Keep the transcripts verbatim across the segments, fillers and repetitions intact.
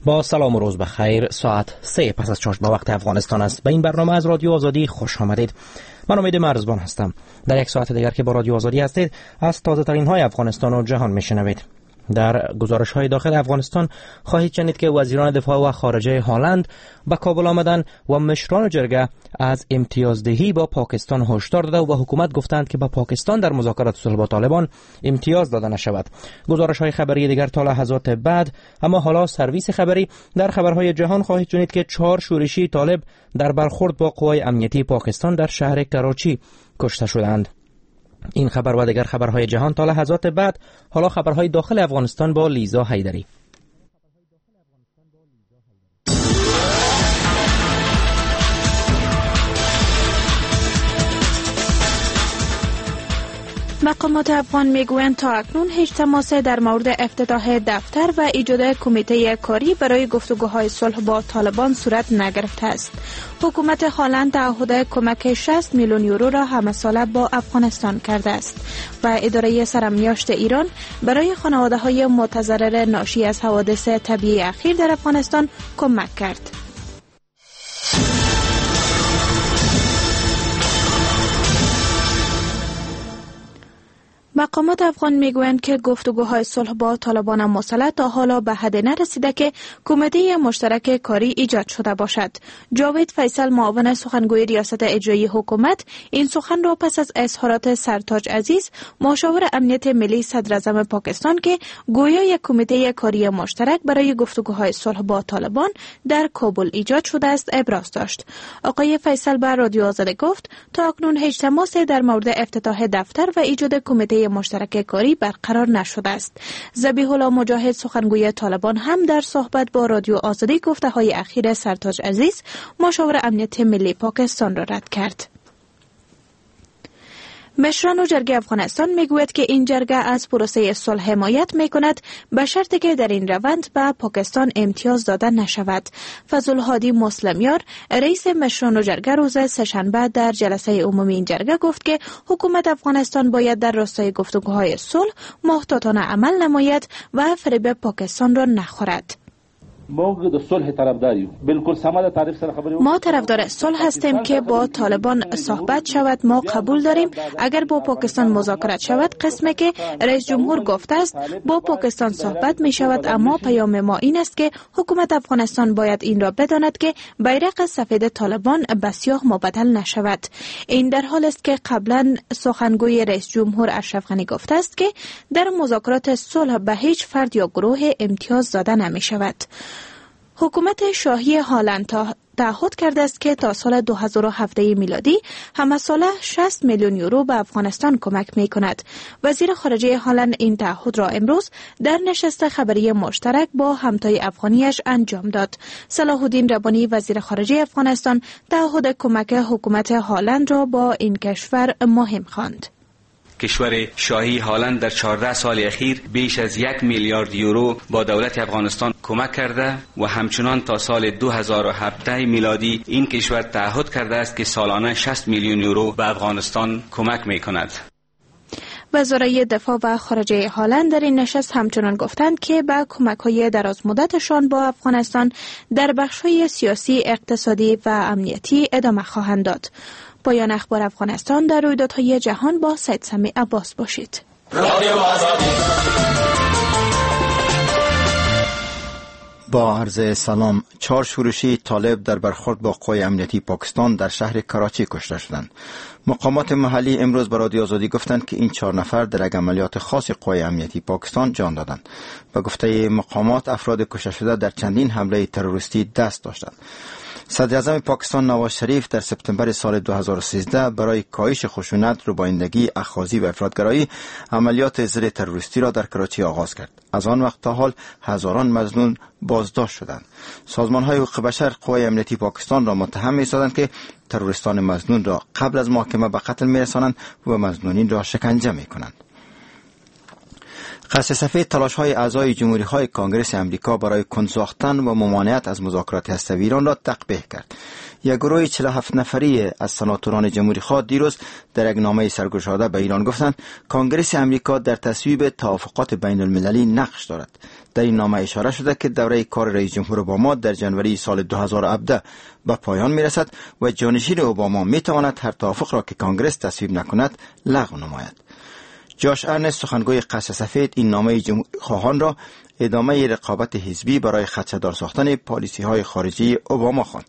با سلام و روز بخیر. ساعت سه پس از چاشت به وقت افغانستان است. به این برنامه از رادیو آزادی خوش آمدید. من امید مرزبان هستم. در یک ساعت دیگر که با رادیو آزادی هستید از تازه ترین های افغانستان و جهان میشنوید. در گزارش های داخل افغانستان خواهید شنید که وزیران دفاع و خارجه هلند به کابل آمدند و مشران جرگه از امتیازدهی با پاکستان هشدار داده و حکومت گفتند که با پاکستان در مذاکرات صلح با طالبان امتیاز داده نشود. گزارش های خبری دیگر تا لحظات بعد. اما حالا سرویس خبری. در خبرهای جهان خواهید شنید که چهار شورشی طالب در برخورد با قوای امنیتی پاکستان در شهر کراچی کشته شدند. این خبر و دیگر خبرهای جهان تا لحظات بعد. حالا خبرهای داخل افغانستان با لیزا حیدری. مقامات افغان میگویند تا اکنون هیچ تماسی در مورد افتتاح دفتر و ایجاد کمیته کاری برای گفتگوهای صلح با طالبان صورت نگرفته است. حکومت هلند تعهد کمک شصت میلیون یورو را همه ساله با افغانستان کرده است و اداره سرمیاشت ایران برای خانواده‌های متضرر ناشی از حوادث طبیعی اخیر در افغانستان کمک کرد. مقامات افغان میگویند که گفتگوهای صلح با طالبان مسلح تا حالا به حد نرسیده که کمیته مشترک کاری ایجاد شده باشد. جاوید فیصل، معاون سخنگوی ریاست اجرایی حکومت، این سخن را پس از اظهارات سرتاج عزیز، مشاور امنیت ملی صدر اعظم پاکستان که گویا یک کمیته کاری مشترک برای گفتگوهای صلح با طالبان در کابل ایجاد شده است، ابراز داشت. آقای فیصل به رادیو آزادی گفت تا اکنون هیچ تماسی در مورد افتتاح دفتر و ایجاد کمیته مشترک کاری برقرار نشده است. ذبیح الله مجاهد، سخنگوی طالبان، هم در صحبت با رادیو آزادی گفته های اخیر سرتاج عزیز، مشاور امنیت ملی پاکستان را رد کرد. مشران و جرگه افغانستان میگوید که این جرگه از پروسه صلح حمایت میکند به شرطی که در این روند به پاکستان امتیاز داده نشود. فضل‌الهادی مسلمیار، رئیس مشران و جرگه، روز سه‌شنبه در جلسه عمومی این جرگه گفت که حکومت افغانستان باید در راستای گفتگوهای صلح محتاطانه عمل نماید و فریب پاکستان را نخورد. ما طرفدار صلح هستیم که با طالبان صحبت شود. ما قبول داریم اگر با پاکستان مذاکرات شود، قسمی که رئیس جمهور گفته است با پاکستان صحبت می شود. اما پیام ما این است که حکومت افغانستان باید این را بداند که بیرق سفید طالبان به سیاه مبدل نشود. این در حال است که قبلا سخنگوی رئیس جمهور اشرف غنی گفته است که در مذاکرات صلح به هیچ فرد یا گروه امتیاز داده نمی شود. حکومت شاهی هلند تعهد کرده است که تا سال دو هزار و هفده میلادی همه ساله شصت میلیون یورو به افغانستان کمک می کند. وزیر خارجه هلند این تعهد را امروز در نشست خبری مشترک با همتای افغانیش انجام داد. صلاح الدین ربانی، وزیر خارجه افغانستان، تعهد کمک حکومت هلند را با این کشور مهم خواند. کشور شاهی هلند در چهارده سال اخیر بیش از یک میلیارد یورو با دولت افغانستان کمک کرده و همچنان تا سال دو هزار و هفده میلادی این کشور تعهد کرده است که سالانه شصت میلیون یورو به افغانستان کمک می کند. وزرای دفاع و خارجه هلند در این نشست همچنان گفتند که به کمک‌های دراز مدتشان با افغانستان در بخش‌های سیاسی، اقتصادی و امنیتی ادامه خواهند داد. پایان اخبار افغانستان. در رویدادهای جهان با سید سمی عباس باشید. با عرض سلام. چهار شورشی طالب در برخورد با قوای امنیتی پاکستان در شهر کراچی کشته شدند. مقامات محلی امروز به رادیو آزادی گفتند که این چهار نفر در یک عملیات خاص قوای امنیتی پاکستان جان دادند. به گفته مقامات افراد کشته شده در چندین حمله تروریستی دست داشتند. صدر اعظم پاکستان نواز شریف در سپتامبر سال دو هزار و سیزده برای کاهش خشونت، ربایندگی، اخاذی و افراطگرایی عملیات ضد تروریستی را در کراچی آغاز کرد. از آن وقت تا حال هزاران مظنون بازداشت شدند. سازمان‌های حقوق بشر قوای امنیتی پاکستان را متهم می‌سازند که تروریستان مظنون را قبل از محاکمه به قتل می‌رسانند و مظنونین را شکنجه می‌کنند. قصد سفید تلاش‌های اعضای جمهوری‌های کانگرس امریکا برای کند ساختن و ممانعت از مذاکرات هسته‌ای ایران را تقبیح کرد. یک گروه چهل و هفت نفری از سناتوران جمهوری خواه دیروز در یک نامه سرگشاده به ایران گفتند کنگره امریکا در تصویب توافقات بین المللی نقش دارد. در این نامه اشاره شده که دوره کار رئیس جمهور اوباما در ژانویه سال دو هزار و هفده به پایان میرسد و جانشین اوباما میتواند هر توافق را که کنگره تصویب نکند لغو نماید. جاش ارنست، سخنگوی قصر سفید، این نامه جمهوری خواهان را ادامه رقابت حزبی برای خدشه‌دار ساختن پالیسی های خارجی اوباما خواند.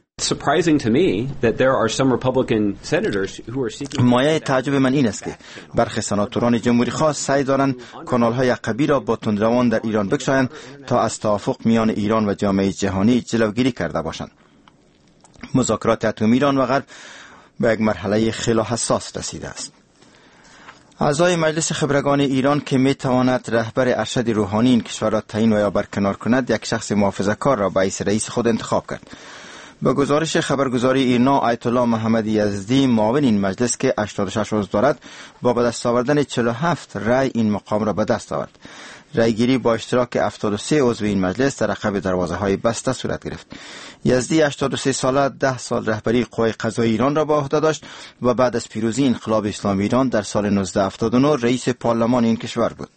مایه تعجب من این است که برخی سناتوران جمهوری خواه سعی دارند کانال‌های عقبی را با تندروان در ایران بگشایند تا از توافق میان ایران و جامعه جهانی جلوگیری کرده باشند. مذاکرات اتمی ایران و غرب به یک مرحله خیلی حساس رسیده است. اعضای مجلس خبرگان ایران که می تواند رهبر ارشد روحانی این کشور را تعیین و یا برکنار کند، یک شخص محافظه‌کار را به حیث رئیس خود انتخاب کرد. به گزارش خبرگزاری ایرنا، آیت الله محمد یزدی، معاون این مجلس که هشتاد و شش عضو دارد، با به دست آوردن چهل و هفت رأی این مقام را به دست آورد. رأیگیری با اشتراک هفتاد و سه عضو این مجلس در عقب دروازه‌های بسته صورت گرفت. یزدی هشتاد و سه ساله ده سال رهبری قوای قضایی ایران را به عهده داشت و بعد از پیروزی انقلاب اسلامی ایران در سال نوزده هفتاد و نه رئیس پارلمان این کشور بود.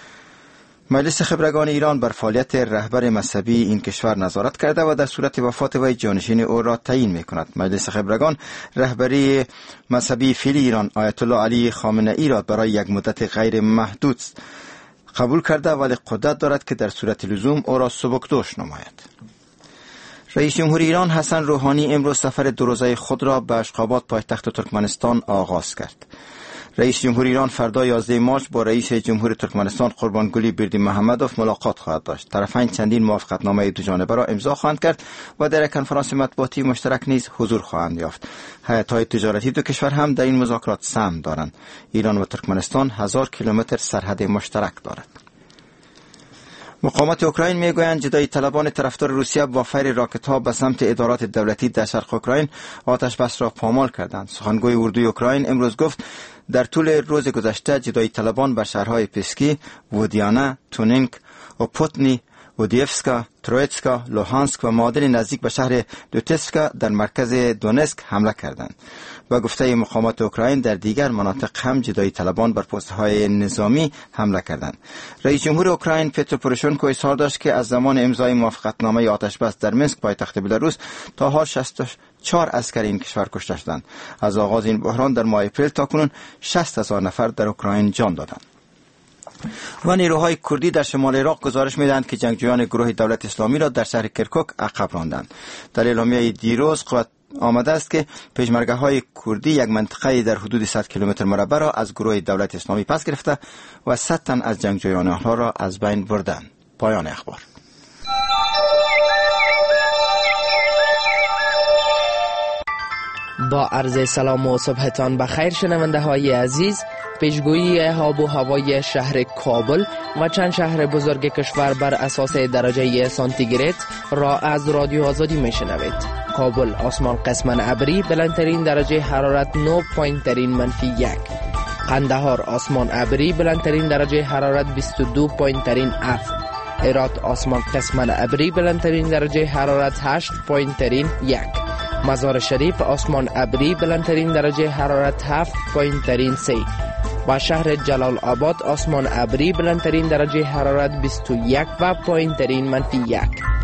مجلس خبرگان ایران بر فعالیت رهبر مذهبی این کشور نظارت کرده و در صورت وفات وی جانشین او را تعیین می‌کند. مجلس خبرگان رهبری مذهبی فعلی ایران آیت الله علی خامنه ای را برای یک مدت غیر محدود قبول کرده، ولی قدرت دارد که در صورت لزوم او را سبکدوش نماید. رئیس جمهور ایران حسن روحانی امروز سفر دو روزه خود را به اشخاباد پایتخت ترکمنستان آغاز کرد. رئیس جمهور ایران فردا یازده مارس با رئیس جمهور ترکمنستان قربانگلی بردیمحمدوف ملاقات خواهد داشت. طرفین چندین موافقتنامه دو جانبه را امضا خواهند کرد و در یک کنفرانس مطبوعاتی مشترک نیز حضور خواهند یافت. هیئت‌های تجارتی دو کشور هم در این مذاکرات سهم دارند. ایران و ترکمنستان هزار کیلومتر سرحد مشترک دارد. مقامات اوکراین میگویند جدایی طلبان طرفدار روسیه با فیر راکت ها به سمت ادارات دولتی در شرق اوکراین آتش بس را پامال کردند. سخنگوی اردوی اوکراین امروز گفت در طول روز گذشته جدایی طلبان بر شهرهای پسکی، وودیانه، تونینک، اوپوتنی، اودیفسکا، ترویتسکا، لوهانسک و معادن نزدیک به شهر دوتسکا در مرکز دونسک حمله کردند. با گفته مقامات اوکراین در دیگر مناطق هم جدایی طلبان بر پست‌های نظامی حمله کردند. رئیس جمهور اوکراین پترو پوروشنکو اظهار داشت که از زمان امضای موافقتنامه آتش بس در منسک پایتخت بلاروس تا حال شصت و چهار عسکر این کشور کشته شدند. از آغاز این بحران در ماه اپریل تاکنون شصت هزار نفر در اوکراین جان دادند. و نیروهای کردی در شمال عراق گزارش می‌دهند که جنگجویان گروه دولت اسلامی را در شهر کرکوک عقب راندند. در اعلامیه دیروز قوت آمده است که پژمرده‌های کردی یک منطقه در حدود صد کیلومتر مربع را از گروه دولت اسلامی پس گرفته و صد تن از جنگجویان آنها را از بین بردند. پایان اخبار. با عرض سلام و صبحتان بخیر شنونده های عزیز. پیشگویی آب و هوای شهر کابل و چند شهر بزرگ کشور بر اساس درجه سانتیگراد را از رادیو آزادی میشنوید. کابل آسمان قسماً ابری، بلندترین درجه حرارت نه پایین ترین منفی یک. قندهار آسمان ابری، بلندترین درجه حرارت بیست و دو پایین ترین اف. هرات آسمان قسماً ابری، بلندترین درجه حرارت هشت پایین ترین یک. مزار شریف آسمان ابری، بلندترین درجه حرارت هفت پایین ترین سه. و شهر جلال آباد آسمان ابری، بلندترین درجه حرارت بیست و یک و پایین ترین منفی یک.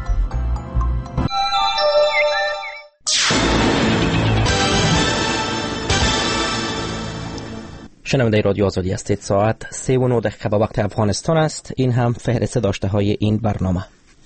شنونده رادیو آزادی هستید. ساعت سه و نه دقیقه به وقت افغانستان است. این هم فهرست داشته های این برنامه.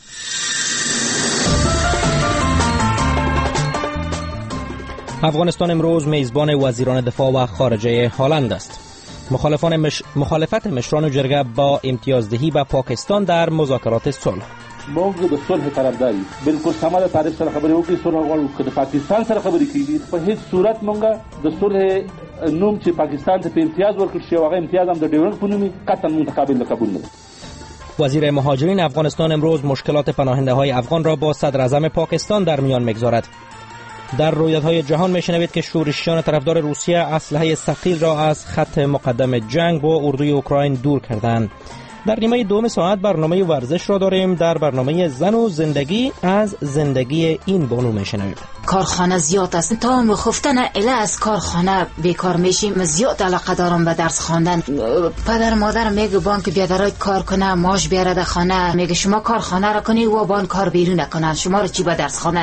افغانستان امروز میزبان وزیران دفاع و خارجه هلند است. مخالفان مش... مخالفت مشران جرگه با امتیازدهی به پاکستان در مذاکرات صلح. موږ د صلح طرفداري بالکل سمه تعریف سره خبرې وکړي. صلح غواړو که د پاکستان سره خبرې کیږي په هیڅ صورت موږ د صلح نوم چې پاکستان ته په امتیاز ورکړل شي هغه امتیاز هم د ډیورنډ په نوم قطعا متقابل نه قبول نه. وزیر مهاجرین افغانستان امروز مشکلات پناهنده های افغان را با صدر اعظم پاکستان در میان میگذارد. در رویدادهای جهان میشنوید که شورشیان طرفدار روسیه اسلحه ثقیل را از خط مقدم جنگ با اردوی اوکراین دور کردند. در نیمه دوم ساعت برنامه ورزش را داریم. در برنامه زن و زندگی از زندگی این بانو میشنوید. کارخانه زیاد است. تا مخفتن اله از کارخانه بیکار میشیم. زیاد علاقه دارم به درس خواندن. پدر مادر میگه بانک بیادرای کار کنه، ماش بیاره در خانه. میگه شما کارخانه را کنی و بان کار بیرون نکنن، شما رو چی به درس خانه.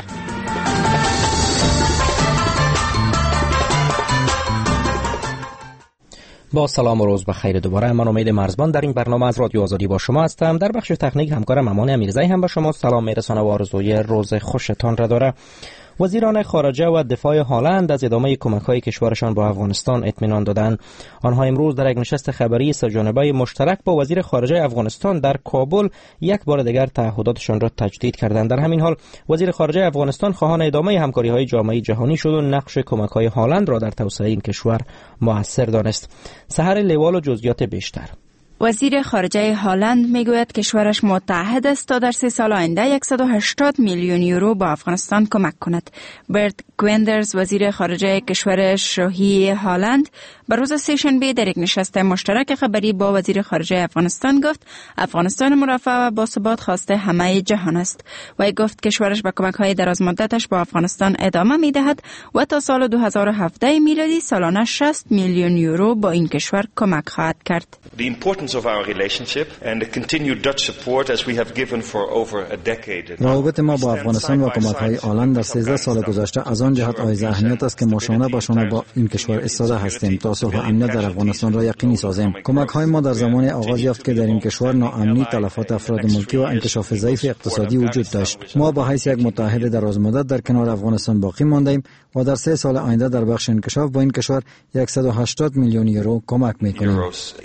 با سلام و روز بخیر. دوباره من امید مرزبان در این برنامه از رادیو آزادی با شما هستم. در بخش تکنیک همکارم امان امیرزایی هم با شما سلام میرسانه و آرزوی روز خوشتان را داره. وزیران خارجه و دفاع هلند از ادامه کمک‌های کشورشان با افغانستان اطمینان دادند. آنها امروز در یک نشست خبری سه‌جانبه مشترک با وزیر خارجه افغانستان در کابل یک بار دیگر تعهداتشان را تجدید کردند. در همین حال وزیر خارجه افغانستان خواهان ادامه همکاری‌های جامعه جهانی شد و نقش کمک‌های هلند را در توسعه این کشور مؤثر دانست. سحر لیوال و جزئیات بیشتر. وزیر خارجه هلند میگوید کشورش متعهد است تا در سه سال آینده صد و هشتاد میلیون یورو با افغانستان کمک کند. برت کویندرز وزیر خارجه کشور شاهی هلند بر روز سه‌شنبه در یک نشست مشترک خبری با وزیر خارجه افغانستان گفت افغانستان مرفه و باثبات خواسته همه جهان است. و گفت کشورش با کمک‌های دراز مدتش با افغانستان ادامه می‌دهد و تا سال دو هزار و هفده میلادی سالانه شصت میلیون یورو با این کشور کمک خواهد کرد. روابط ما با افغانستان و کمک‌های هلند در سیزده سال گذشته از آن جهت حائز اهمیت است که ما شانه به شانه با این کشور ایستاده هستیم تا صلح و امنیت در افغانستان را یقینی سازیم. کمک‌های ما در زمان آغاز یافت که در این کشور ناامنی، تلفات افراد ملکی و انکشاف ضعیف اقتصادی وجود داشت. ما با حیث یک متحد درازمدت در کنار افغانستان باقی ماندیم و در سه سال آینده در بخش انکشاف با این کشور صد و هشتاد میلیون یورو کمک می‌کنیم.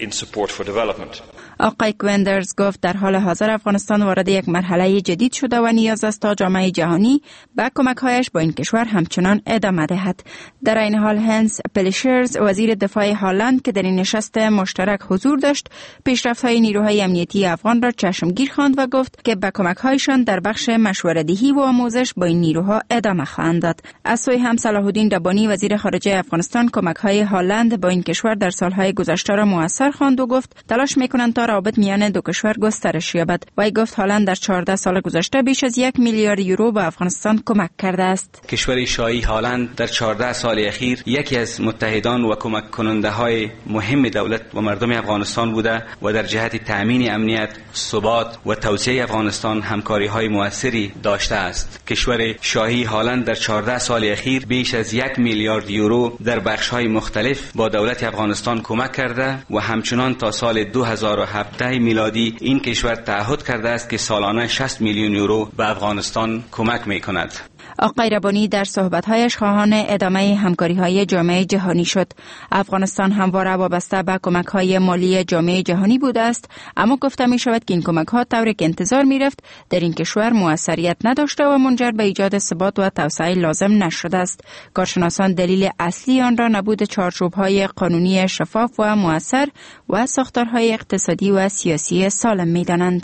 آقای کویندرز گفت در حال حاضر افغانستان وارد یک مرحله جدید شده و نیاز است تا جامعه جهانی با کمک‌هایش با این کشور همچنان ادامه دهد. در این حال هنس پلیشرز وزیر دفاع هلند که در این نشست مشترک حضور داشت، پیشرفت‌های نیروهای امنیتی افغان را چشمگیر خواند و گفت که با کمک‌هایشان در بخش مشوره‌دهی و آموزش با این نیروها ادامه خواهند داد. از سوی هم صلاح الدین ربانی وزیر خارجه افغانستان کمک‌های هلند با این کشور در سال‌های گذشته را مؤثر خواند و گفت تلاش می‌کنند تا روابط میان دو کشور گسترش یابد. وی گفت هلند در چهارده سال گذشته بیش از یک میلیارد یورو به افغانستان کمک کرده است. کشور شاهی هلند در چهارده سال اخیر یکی از متحدان و کمک کننده های مهم دولت و مردم افغانستان بوده و در جهت تامین امنیت، ثبات و توسعه افغانستان همکاری های موثری داشته است. کشور شاهی هلند در چهارده سال اخیر بیش از یک میلیارد یورو در بخش های مختلف با دولت افغانستان کمک کرده و همچنان تا سال دو هزار و هفده میلادی این کشور تعهد کرده است که سالانه شصت میلیون یورو به افغانستان کمک می‌کند. آقای ربانی در صحبت‌هایش خواهان ادامه همکاری‌های جامعه جهانی شد. افغانستان همواره وابسته به کمک‌های مالی جامعه جهانی بوده است، اما گفته می‌شود که این کمک‌ها طوری که انتظار می‌رفت در این کشور موثریت نداشته و منجر به ایجاد ثبات و توسعه لازم نشده است. کارشناسان دلیل اصلی آن را نبود چارچوب‌های قانونی شفاف و موثر و ساختارهای اقتصادی و سیاسی سالم می‌دانند.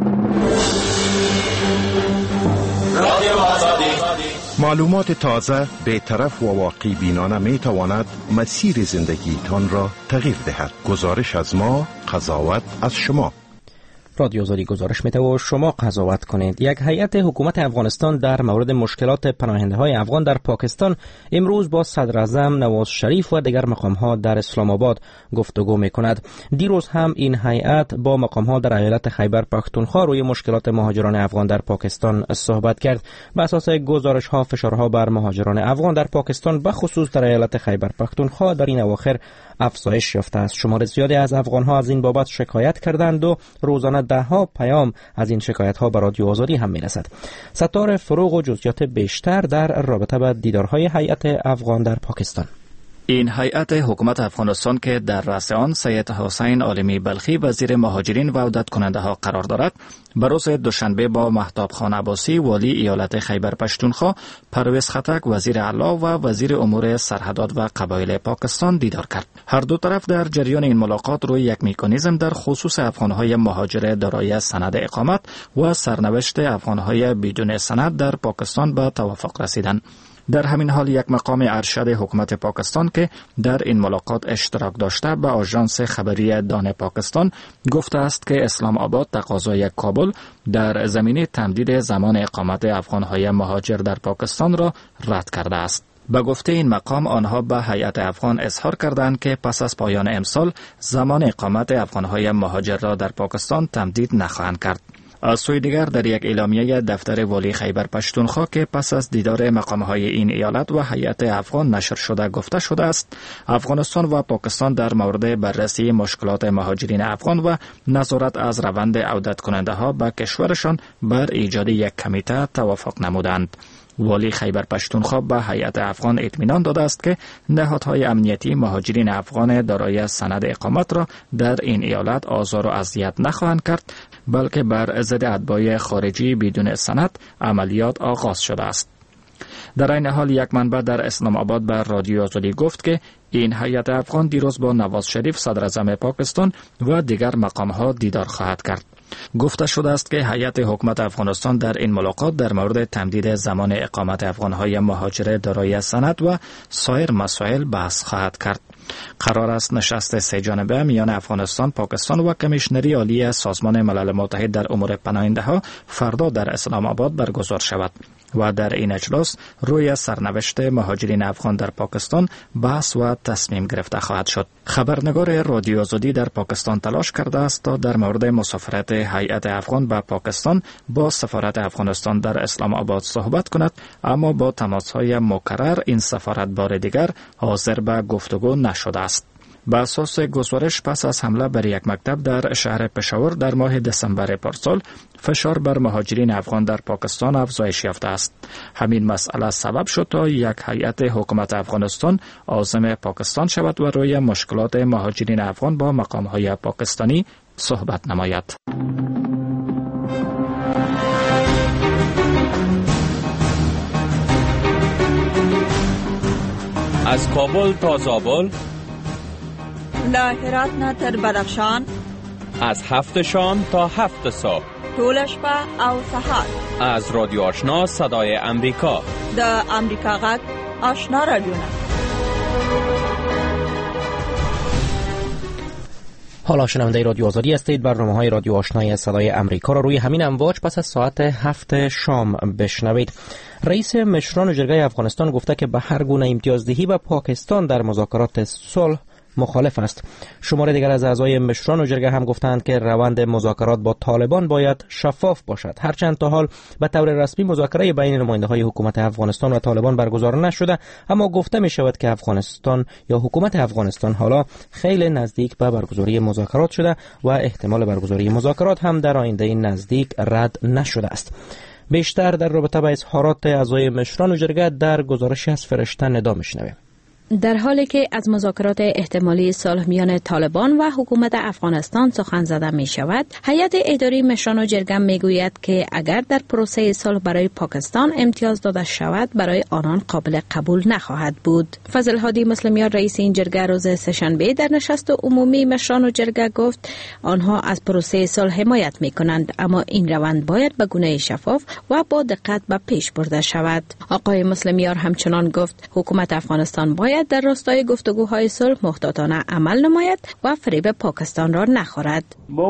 معلومات تازه، بی‌طرف و واقعی بینانه می تواند مسیر زندگیتان را تغییر دهد. گزارش از ما، قضاوت از شما. رادیو آزادی گزارش میده و شما قضاوت کنید. یک هیئت حکومت افغانستان در مورد مشکلات پناهنده های افغان در پاکستان امروز با صدر اعظم نواز شریف و دیگر مقام ها در اسلام آباد گفتگو میکند. دیروز هم این هیئت با مقام ها در ایالت خیبر پختونخوا روی مشکلات مهاجران افغان در پاکستان صحبت کرد. بر اساس گزارش ها فشارها بر مهاجران افغان در پاکستان به خصوص در ایالت خیبر پختونخوا در این اواخر افزایش یافته است. شمار زیادی از افغان ها از این بابت شکایت کردند و روزانه ده ها پیام از این شکایت ها به رادیو آزادی هم میرسد. ستار فروغ و جزئیات بیشتر در رابطه با دیدارهای هیئت افغان در پاکستان. این هیئت حکومت افغانستان که در رأس آن سید حسین عالمی بلخی وزیر مهاجرین و عودت کننده ها قرار دارد، بر روز دوشنبه با مهتاب خان عباسی والی ایالت خیبر پختونخوا، پرویز خټک وزیر اعلی و وزیر امور سرحدات و قبایل پاکستان دیدار کرد. هر دو طرف در جریان این ملاقات روی یک مکانیزم در خصوص افغانهای مهاجر دارای سند اقامت و سرنوشت افغانهای بدون سند در پاکستان به توافق رسیدند. در همین حال یک مقام ارشد حکومت پاکستان که در این ملاقات اشتراک داشته به آژانس خبری دان پاکستان گفته است که اسلام آباد تقاضای کابل در زمینه تمدید زمان اقامت افغان‌های مهاجر در پاکستان را رد کرده است. به گفته این مقام آنها به هیئت افغان اظهار کردند که پس از پایان امسال زمان اقامت افغان‌های مهاجر را در پاکستان تمدید نخواهند کرد. از سوی دیگر در یک اعلامیه دفتر والی خیبر پشتونخوا که پس از دیدار مقام‌های این ایالت و هیئت افغان نشر شده گفته شده است افغانستان و پاکستان در مورد بررسی مشکلات مهاجرین افغان و نظارت از روند عودت کننده ها به کشورشان بر ایجاد یک کمیته توافق نمودند. والی خیبر پشتونخوا به هیئت افغان اطمینان داده است که نهادهای امنیتی مهاجرین افغان دارای سند اقامت را در این ایالت آزار و اذیت نخواهند کرد، بلکه بر ضد اتباع خارجی بدون سند عملیات آغاز شده است. در این حال یک منبع در اسلام آباد به رادیو آزادی گفت که این هیئت افغان دیروز با نواز شریف صدر اعظم پاکستان و دیگر مقام‌ها دیدار خواهد کرد. گفته شده است که هیئت حکومت افغانستان در این ملاقات در مورد تمدید زمان اقامت افغان‌های مهاجر دارای سند و سایر مسائل بحث خواهد کرد. قرار است نشست سه جانبه میان افغانستان، پاکستان و کمیشنری عالی سازمان ملل متحد در امور پناهنده‌ها فردا در اسلام آباد برگزار شود و در این اجلاس روی سرنوشت مهاجرین افغان در پاکستان بحث و تصمیم گرفته خواهد شد. خبرنگار رادیو آزادی در پاکستان تلاش کرده است تا در مورد مسافرت هیئت افغان به پاکستان با سفارت افغانستان در اسلام آباد صحبت کند، اما با تماس‌های مکرر این سفارت بار دیگر حاضر به گفتگو نشده است. به اساس گزارش پس از حمله بر یک مکتب در شهر پشاور در ماه دسامبر پارسال فشار بر مهاجرین افغان در پاکستان افزایش یافته است. همین مسئله سبب شد تا یک هیئت حکومت افغانستان عازم پاکستان شود و روی مشکلات مهاجرین افغان با مقام‌های پاکستانی صحبت نماید. از کابل تا زابل، له هرات نه تر بدخشان، از هفت شام تا هفت صبح، ټول شپه او سهار، از رادیو آشنا صدای امریکا، د امریکا غږ آشنا رادیو. حالا شنونده رادیو آزادی هستید. برنامه‌های رادیو آشنای صدای امریکا را روی همین امواج پس از ساعت هفت شام بشنوید. رئیس مشران جرگه افغانستان گفته که به هر گونه امتیازدهی به پاکستان در مذاکرات صلح مخالف است. شماره دیگر از اعضای مشران جرگه هم گفتند که روند مذاکرات با طالبان باید شفاف باشد. هرچند تا حال به طور رسمی مذاکره بین نماینده‌های حکومت افغانستان و طالبان برگزار نشده، اما گفته می شود که افغانستان یا حکومت افغانستان حالا خیلی نزدیک به برگزاری مذاکرات شده و احتمال برگزاری مذاکرات هم در آینده نزدیک رد نشده است. بیشتر در رابطه با اظهارات اعضای مشران جرگه در گزارشی از فرشته ندا میشنویم. در حالی که از مذاکرات احتمالی صلح میان طالبان و حکومت افغانستان سخن زده می شود، هیئت اداری مشران جرگه می گوید که اگر در پروسه صلح برای پاکستان امتیاز داده شود، برای آنان قابل قبول نخواهد بود. فضل هادی مسلمیار رئیس این جرگه روز سه‌شنبه در نشست عمومی مشران جرگه گفت آنها از پروسه صلح حمایت می کنند، اما این روند باید به گونه شفاف و با دقت به پیش برده شود. آقای مسلمیار همچنان گفت حکومت افغانستان باید در راستای گفتگوهای صلح محتاطانه عمل نماید و فریب پاکستان را نخورد.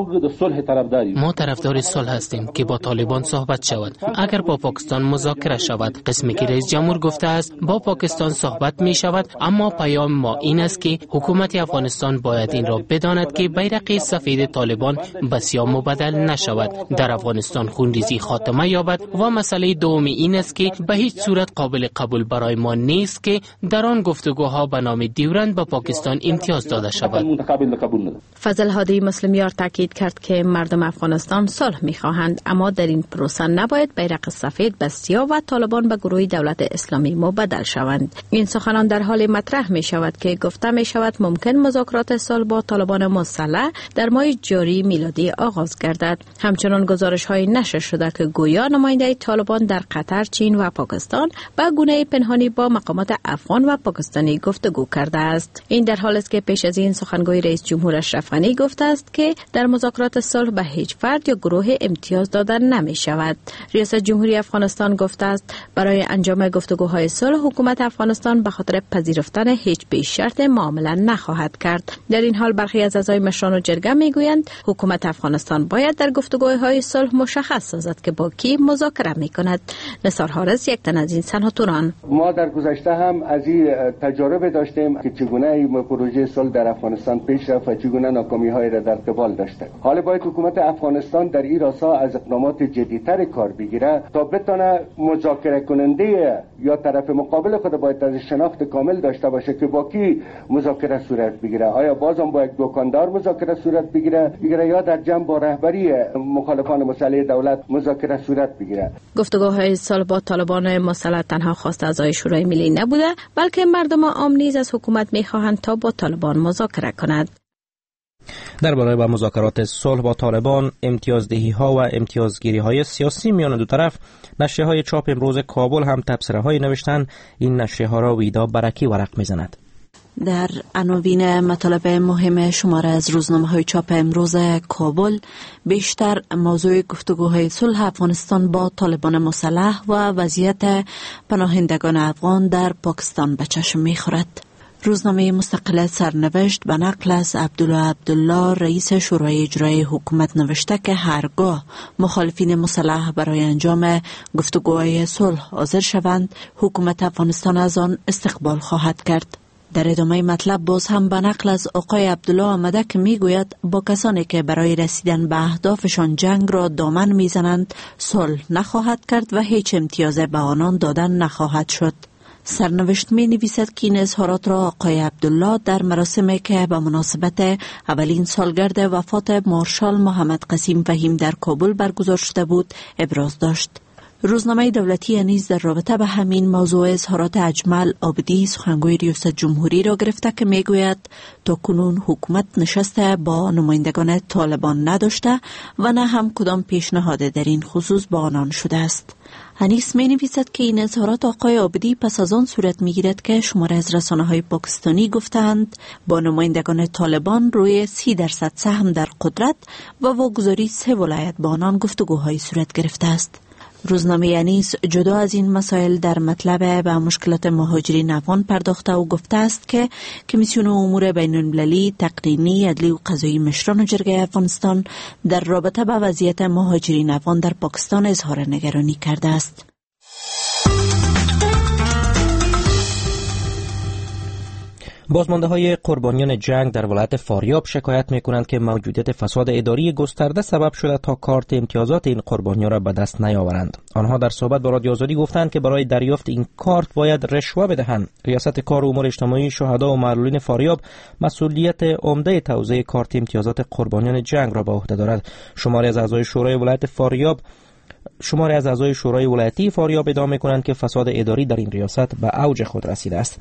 ما طرفدار صلح هستیم که با طالبان صحبت شود. اگر با پاکستان مذاکره شود، قسمی که رئیس جمهور گفته است با پاکستان صحبت می شود، اما پیام ما این است که حکومت افغانستان باید این را بداند که بیرق سفید طالبان به سیاه مبدل نشود، در افغانستان خونریزی خاتمه یابد و مسئله دومی این است که به هیچ صورت قابل قبول برای ما نیست که در آن گفتگو ها به نام دیورند به پاکستان امتیاز داده شود. فضل هادی مسلمیار تاکید کرد که مردم افغانستان صلح می‌خواهند، اما در این پروسه نباید بیرق سفید به سیاه و طالبان به گروه دولت اسلامی مبدل شوند. این سخنان در حال مطرح می شود که گفته می شود ممکن مذاکرات صلح با طالبان مسلح در ماه جاری میلادی آغاز گردد. همچنان گزارش‌های نشر شده که گویا نماینده طالبان در قطر، چین و پاکستان به گونه پنهانی با مقامات افغان و پاکستانی غنی گفتگو کرده است. این در حالی است که پیش از این سخنگوی رئیس جمهور اشرف غنی گفته است که در مذاکرات صلح به هیچ فرد یا گروه امتیاز داده نمی شود. ریاست جمهوری افغانستان گفته است برای انجام گفتگوهای صلح حکومت افغانستان به خاطر پذیرفتن هیچ پیش شرط معامله نخواهد کرد. در این حال برخی از اعضای مشران و جرگه میگویند حکومت افغانستان باید در گفتگوهای صلح مشخص سازد که با کی مذاکره میکند. نثار حارس یک تن از این سناتوران: ما در گذشته هم از این تجربه داشتیم که چگونه این پروژه صلح در افغانستان پیش رفت و چگونه ناکامی‌های را در قبال داشته. حالا باید حکومت افغانستان در این راستا از اقدامات جدی‌تر کار بگیره تا بتونه مذاکره کننده یا طرف مقابل خود باید از شناخت کامل داشته باشه که با کی مذاکره صورت بگیره. آیا بازم با یک دکاندار مذاکره صورت بگیره بگیره یا در جمع با رهبری مخالفان مسلح دولت مذاکره صورت بگیره. گفتگوهای صلح با طالبان مسلح تنها خواست اعضای شورای ملی نبوده، بلکه مردم عام نیز از حکومت میخواهند تا با طالبان مذاکره کند. درباره با مذاکرات صلح با طالبان، امتیازدهی ها و امتیازگیری های سیاسی میان دو طرف، نشریه های چاپ امروز کابل هم تبصره های نوشتن. این نشریه ها را ویدا برکی ورق میزند. در عناوین مطالب مهم شماره از روزنامه های چاپ امروز کابل بیشتر موضوع گفتگوهای صلح افغانستان با طالبان مسلح و وضعیت پناهندگان افغان در پاکستان به چشم می‌خورد. روزنامه مستقل سرنوشت به نقل از عبدالله عبدالله رئیس شورای اجرایی حکومت نوشته که هرگاه مخالفین مسلح برای انجام گفتگوهای صلح حاضر شوند، حکومت افغانستان از آن استقبال خواهد کرد. در ادامه مطلب باز هم به نقل از آقای عبدالله آمده که میگوید با کسانی که برای رسیدن به اهدافشان جنگ را دامن میزنند صلح نخواهد کرد و هیچ امتیاز به آنان دادن نخواهد شد. سرنوشت می نویسد که این اظهارات را آقای عبدالله در مراسمی که به مناسبت اولین سالگرد وفات مارشال محمد قسیم فهیم در کابل برگزار شده بود ابراز داشت. روزنامه دولتی نیز در رابطه به همین موضوع اظهارات اجمل عابدی سخنگوی ریاست جمهوری را گرفته که میگوید تا کنون حکومت نشسته با نمایندگان طالبان نداشته و نه هم کدام پیشنهاد در این خصوص با آنان شده است. انیس می نویسد که این اظهارات آقای عابدی پس از آن صورت می گیرد که شماره از رسانه های پاکستانی گفتند با نمایندگان طالبان روی سی درصد سهم در قدرت و واگذاری سه ولایت با آنان گفتگوهای صورت گرفته است. روزنامه انیس جدا از این مسائل در مطلب به مشکلات مهاجرین افغان پرداخته و گفته است که کمیسیون امور بین المللی، تقنینی، عدلی و قضایی مشران و جرگه افغانستان در رابطه با وضعیت مهاجرین افغان در پاکستان اظهار نگرانی کرده است. بازمانده های قربانیان جنگ در ولایت فاریاب شکایت می کنند که موجودیت فساد اداری گسترده سبب شده تا کارت امتیازات این قربانیان را به دست نیاورند. آنها در صحبت با رادیو آزادی گفتند که برای دریافت این کارت باید رشوه بدهند. ریاست کار امور اجتماعی شهدا و معلولین فاریاب مسئولیت عمده توزیع کارت امتیازات قربانیان جنگ را به عهده دارد. شماری از اعضای شورای ولایت فاریاب شماری از اعضای شورای ولایتی فاریاب ادعا می‌کنند که فساد اداری در این ریاست به اوج خود رسیده است.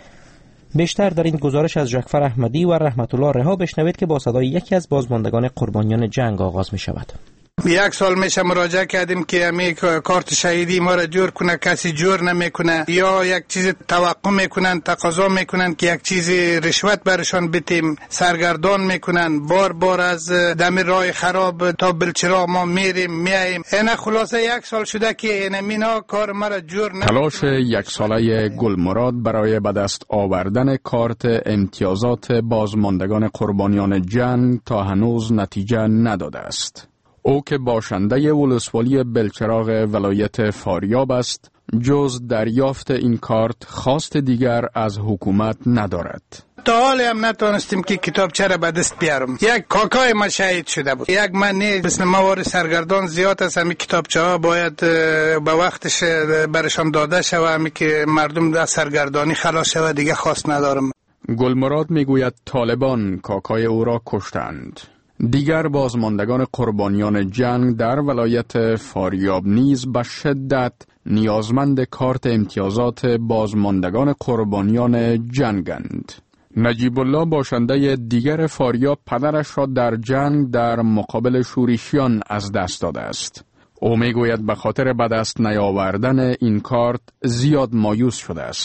بیشتر در این گزارش از جعفر احمدی و رحمت الله رها بشنوید که با صدای یکی از بازماندگان قربانیان جنگ آغاز می شود. یک سال میشه مراجعه کردیم که امی کارت شهیدی ما را جور کنه، کسی جور نمیکنه یا یک چیز توقع میکنن، تقاضا میکنن که یک چیز رشوت برشان بتیم، سرگردان میکنن. بار بار از دم راه خراب تا بلچرا ما میریم میاییم. اینا خلاصه یک سال شده که این مینا کار ما را جور نمیکنه. تلاش یک ساله گلمراد برای به دست آوردن کارت امتیازات بازماندگان قربانیان جنگ تا هنوز نتیجه نداده است. او که باشنده ولسوالی بلچراغ ولایت فاریاب است، جز دریافت این کارت خواست دیگر از حکومت ندارد. تا حال هم نتونستیم که کتاب چرا به دست بیارم. یک کاکای ما شهید شده بود. یک من نیست مثل موارد سرگردان زیاد است. همی کتابچه ها باید به وقتش برشان داده شود، همی که مردم در سرگردانی خلاص شود. دیگه خواست ندارم. گلمراد میگوید طالبان کاکای او را کشتند. دیگر بازماندگان قربانیان جنگ در ولایت فاریاب نیز به شدت نیازمند کارت امتیازات بازماندگان قربانیان جنگند. نجیب الله باشنده دیگر فاریاب پدرش را در جنگ در مقابل شورشیان از دست داده است. او میگوید به خاطر به دست نیاوردن این کارت زیاد مایوس شده است.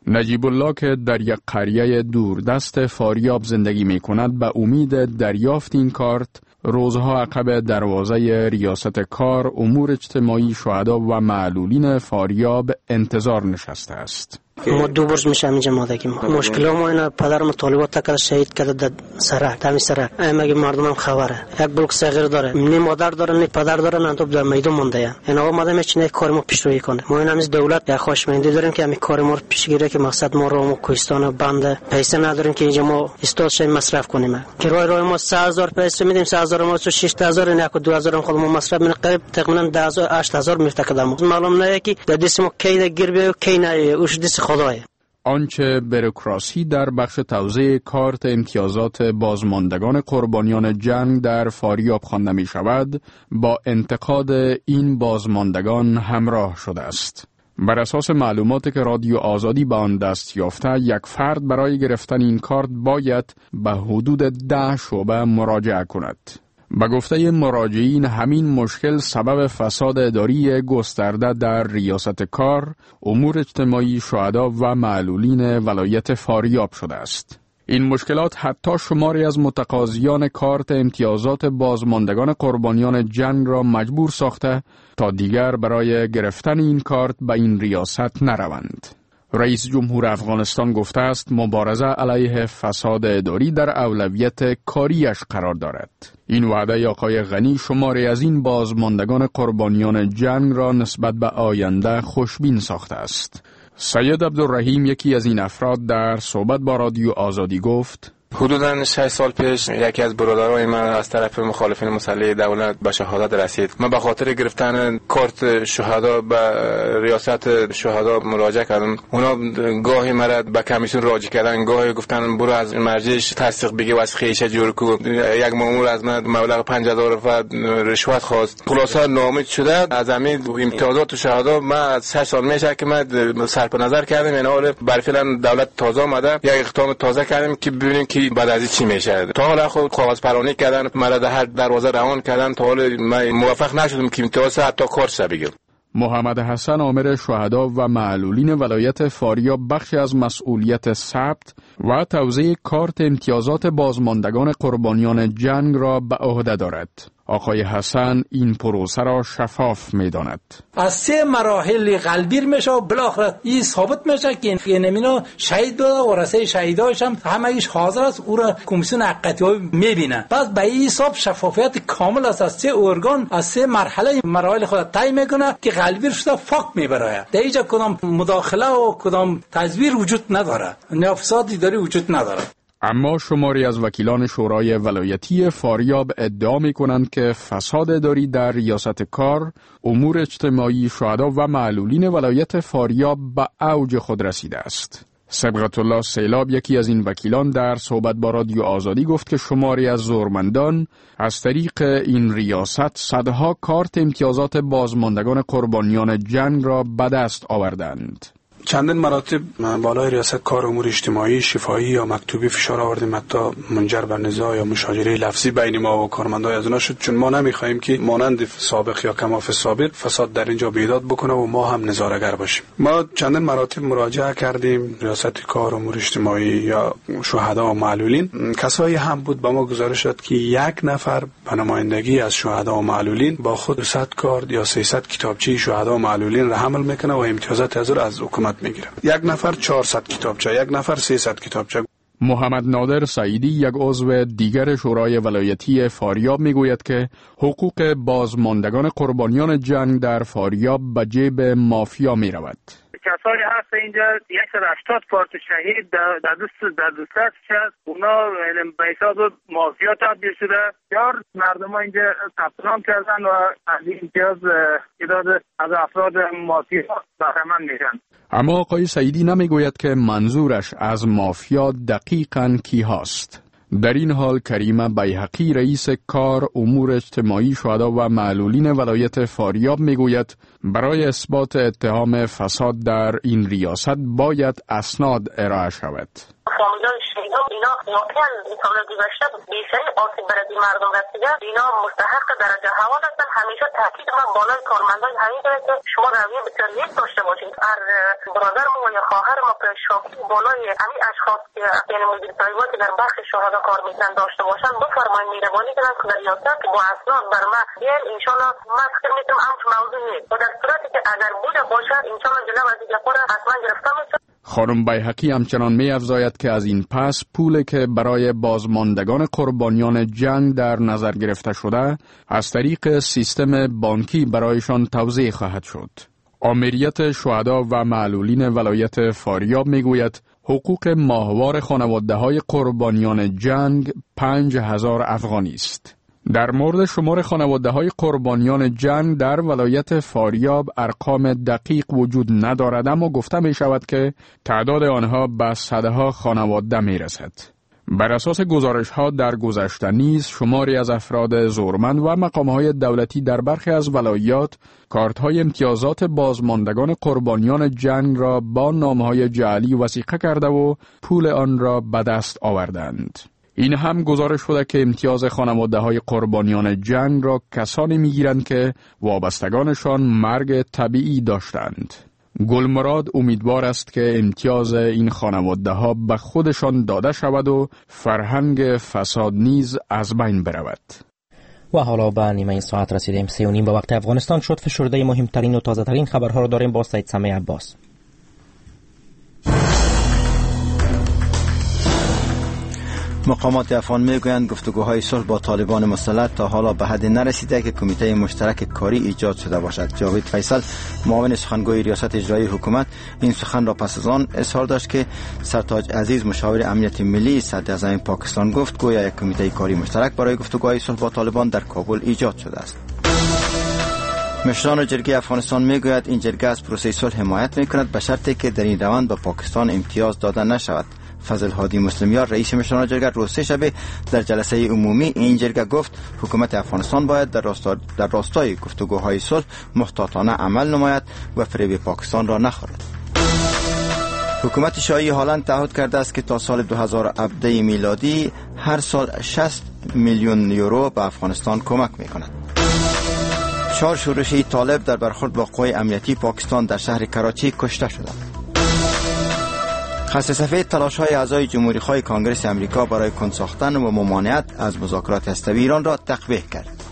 نجیب الله که در یک قریه دوردست فاریاب زندگی می کند به امید دریافت این کارت روزها عقب دروازه ریاست کار امور اجتماعی شهدا و معلولین فاریاب انتظار نشسته است. ما دو برج میشه اینجا مادگی ما مشکل ما اینا پدرم طالبات تکل شهید کرده در سرک تامی سرک مگه مردم خبره یک بلوک صغیر داره نی مادر داره نی پدر داره نه تو در میدون مونده اینا اومدم چنین کار ما پیش روی کنه ما اینم از دولت یا خوشمندی داریم که همین کار ما رو پیش گیره که مقصد ما رو کوهستان بنده پیسه نداریم که اینجا ما استاد شیم مصرف کنیم کرایه راه ما سه هزار پیسه میدیم سه هزار ما شش هزار نه دو هزار خود ما مصرف میکنیم قریب تقریبا ده هزار هشت هزار میفته کدام معلوم نه کی در دست ما کی گیر بیو کی نه اوش دست خدای. آنچه بروکراسی در بخش توزیع کارت امتیازات بازماندگان قربانیان جنگ در فاریاب خوانده می شود با انتقاد این بازماندگان همراه شده است. بر اساس معلوماتی که رادیو آزادی به آن دست یافته یک فرد برای گرفتن این کارت باید به حدود ده شعبه مراجعه کند. به گفته مراجعین همین مشکل سبب فساد اداری گسترده در ریاست کار، امور اجتماعی شهدا و معلولین ولایت فاریاب شده است. این مشکلات حتی شماری از متقاضیان کارت امتیازات بازماندگان قربانیان جنگ را مجبور ساخته تا دیگر برای گرفتن این کارت به این ریاست نروند. رئیس جمهور افغانستان گفته است مبارزه علیه فساد اداری در اولویت کاریش قرار دارد. این وعده آقای غنی شماری از این بازماندگان قربانیان جنگ را نسبت به آینده خوشبین ساخته است. سید عبدالرحیم یکی از این افراد در صحبت با رادیو آزادی گفت حدوداً شش سال پیش یکی از برادرای من از طرف مخالفین مسلح دولت به شهادت رسید. من به خاطر گرفتن کارت شهدا به ریاست شهدا مراجعه کردم. اونا گاهی مرا به کمیسیون راجع کردن، گاهی گفتن برو از مرجعش تصدیق بگی واسه خیشه جور کو. یک مأمور از من مبلغ پنج هزار و رشوت خواست. خلاصه ناامید شده از همین امتیازات شهدا. من از شش سال میشه که من صرف نظر کردم اینا برفعلا دولت تازه اومده یک اقدام تازه کردیم که ببینیم که بعد از چی میشه. تا حالا خود کاغذ پرانی کردن، مرا در هر دروازه روان کردن، تا حالا من موفق نشدم که امتیاز حتی کارت بگیرم. محمد حسن عامر شهدا و معلولین ولایت فاریاب بخشی از مسئولیت ثبت و توزیع کارت امتیازات بازماندگان قربانیان جنگ را به عهده دارد. آقای حسن این پروسه را شفاف می‌داند. از سه مراحل قلبیر میشه و بالاخره این ثابت میشه که این نمینا شهید بوده و رسای شهیداش هم همه‌اش حاضر است، او را کمیسیون حقیقت‌یابی می‌بینه. پس به این حساب شفافیت کامل است. از سه ارگان از سه مرحله مراحل خود طی میکنه که قلبیر شده فاک میبره. در اینجا کدام مداخله و کدام تزویر وجود نداره، نه فسادی داری وجود نداره. اما شماری از وکیلان شورای ولایتی فاریاب ادعا می کنند که فساد اداری در ریاست کار، امور اجتماعی شهدا و معلولین ولایت فاریاب به اوج خود رسیده است. صبغت الله سیلاب یکی از این وکیلان در صحبت با رادیو آزادی گفت که شماری از زورمندان از طریق این ریاست صدها کارت امتیازات بازماندگان قربانیان جنگ را به دست آوردند. چندین مراتب بالای ریاست کار امور اجتماعی، شفاهی یا مکتوبی فشار آوردیم، حتی منجر به نزاع یا مشاجره لفظی بین ما و کارمندای از اونا شد، چون ما نمیخوایم که مانند سابق یا کماف سابق فساد در اینجا بیداد بکنه و ما هم نظاره‌گر باشیم. ما چندین مراتب مراجعه کردیم ریاست کار امور اجتماعی یا شهدا و معلولین. کسایی هم بود با ما گزارش داد که یک نفر به نمایندگی از شهدا و معلولین با خود صد کارت یا سیصد کتابچه شهدا و معلولین را حمل میکنه و امتیازات از از حکومت میگیره. یک نفر چهارصد کتابچه، یک نفر سیصد کتابچه. محمد نادر سعیدی یک عضو دیگر شورای ولایتی فاریاب میگوید که حقوق بازماندگان قربانیان جنگ در فاریاب به جیب مافیا میرود. کسایی هست اینجا صد و هشتاد کارت شهید در دوست در دوستت شد، اونا به حساب مافیا تبدیل شده. یار مردم ها اینجا ثبت نام کردن و از این امتیاز ایراد از افراد مافیا بهره‌مند میشن. اما آقای سعیدی نمیگوید که منظورش از مافیا دقیقاً کی هست. در این حال کریمه بیحقی رئیس کار امور اجتماعی شهدا و معلولین ولایت فاریاب میگوید برای اثبات اتهام فساد در این ریاست باید اسناد ارائه شود. فامیلان شهیدان اینا واقعا این سال گذشته بیشتر آسیب برای مردم رسیده. اینا مستحق درجه حوال هستن. همیشه تاکید ما بالای کارمندان همین که شما رویه بسیار نیک داشته باشید. هر برادر ما یا خواهر ما که شاکی بالای همین اشخاص که یعنی مدیر طالباتی در بخش شهدا کار میکنن داشته باشن بفرمایید مهربانی کنن که در ریاست با اسناد بر ما بیان ان شاء الله ما فکر میکنم امر موضوع نیست و در صورتی که اگر بوده باشد ان شاء الله جناب از دیگه خود حتما گرفته میشه. خانم بیهقی همچنان می افزاید که از این پس پولی که برای بازماندگان قربانیان جنگ در نظر گرفته شده از طریق سیستم بانکی برایشان توزیع خواهد شد. آمریت شهدا و معلولین ولایت فاریاب می گوید حقوق ماهوار خانواده های قربانیان جنگ پنج هزار افغانی است. در مورد شمار خانواده های قربانیان جنگ در ولایت فاریاب ارقام دقیق وجود ندارد، اما گفته می شود که تعداد آنها به صدها خانواده می رسد. بر اساس گزارش ها در گذشته نیز شماری از افراد زورمند و مقام های دولتی در برخی از ولایات کارت های امتیازات بازماندگان قربانیان جنگ را با نام های جعلی وثیقه کرده و پول آن را به دست آوردند. این هم گزارش شده که امتیاز خانواده های قربانیان جنگ را کسانی می گیرند که وابستگانشان مرگ طبیعی داشتند. گلمراد امیدوار است که امتیاز این خانواده ها به خودشان داده شود و فرهنگ فساد نیز از بین برود. و حالا به نیمه ساعت رسیدیم. سه و نیم به وقت افغانستان شد. فشرده مهمترین و تازه ترین خبرها را داریم با سید سمیع عباس. مقامات افغان میگویند گفتگوهای صلح با طالبان مسلح تا حالا به حد نرسیده که کمیته مشترک کاری ایجاد شده باشد. جاوید فیصل معاون سخنگوی ریاست اجرایی حکومت این سخن را پس از آن اظهار داشت که سرتاج عزیز مشاور امنیت ملی صدراعظم پاکستان گفت گویا یک کمیته کاری مشترک برای گفتگوهای صلح با طالبان در کابل ایجاد شده است. مشران جرگه افغانستان میگوید این جرگه از پروسه صلح حمایت میکند به شرطی که در این روند به پاکستان امتیاز داده نشود. فضل هادی مسلمیار رئیس مشران جرگه روز سه شنبه در جلسه عمومی این جرگه گفت حکومت افغانستان باید در راستا در راستای گفتگوهای صلح محتاطانه عمل نماید و فریب پاکستان را نخورد. حکومت شاهی هلند تعهد کرده است که تا سال دو هزار و هفده میلادی هر سال شصت میلیون یورو به افغانستان کمک میکند. چهار شورشی طالب در برخورد با قوای امنیتی پاکستان در شهر کراچی کشته شدند. خط صفحه تلاش‌های اعضای جمهوری‌خواه کانگرس آمریکا برای کند ساختن و ممانعت از مذاکرات هسته‌ای ایران را تقویح کرد.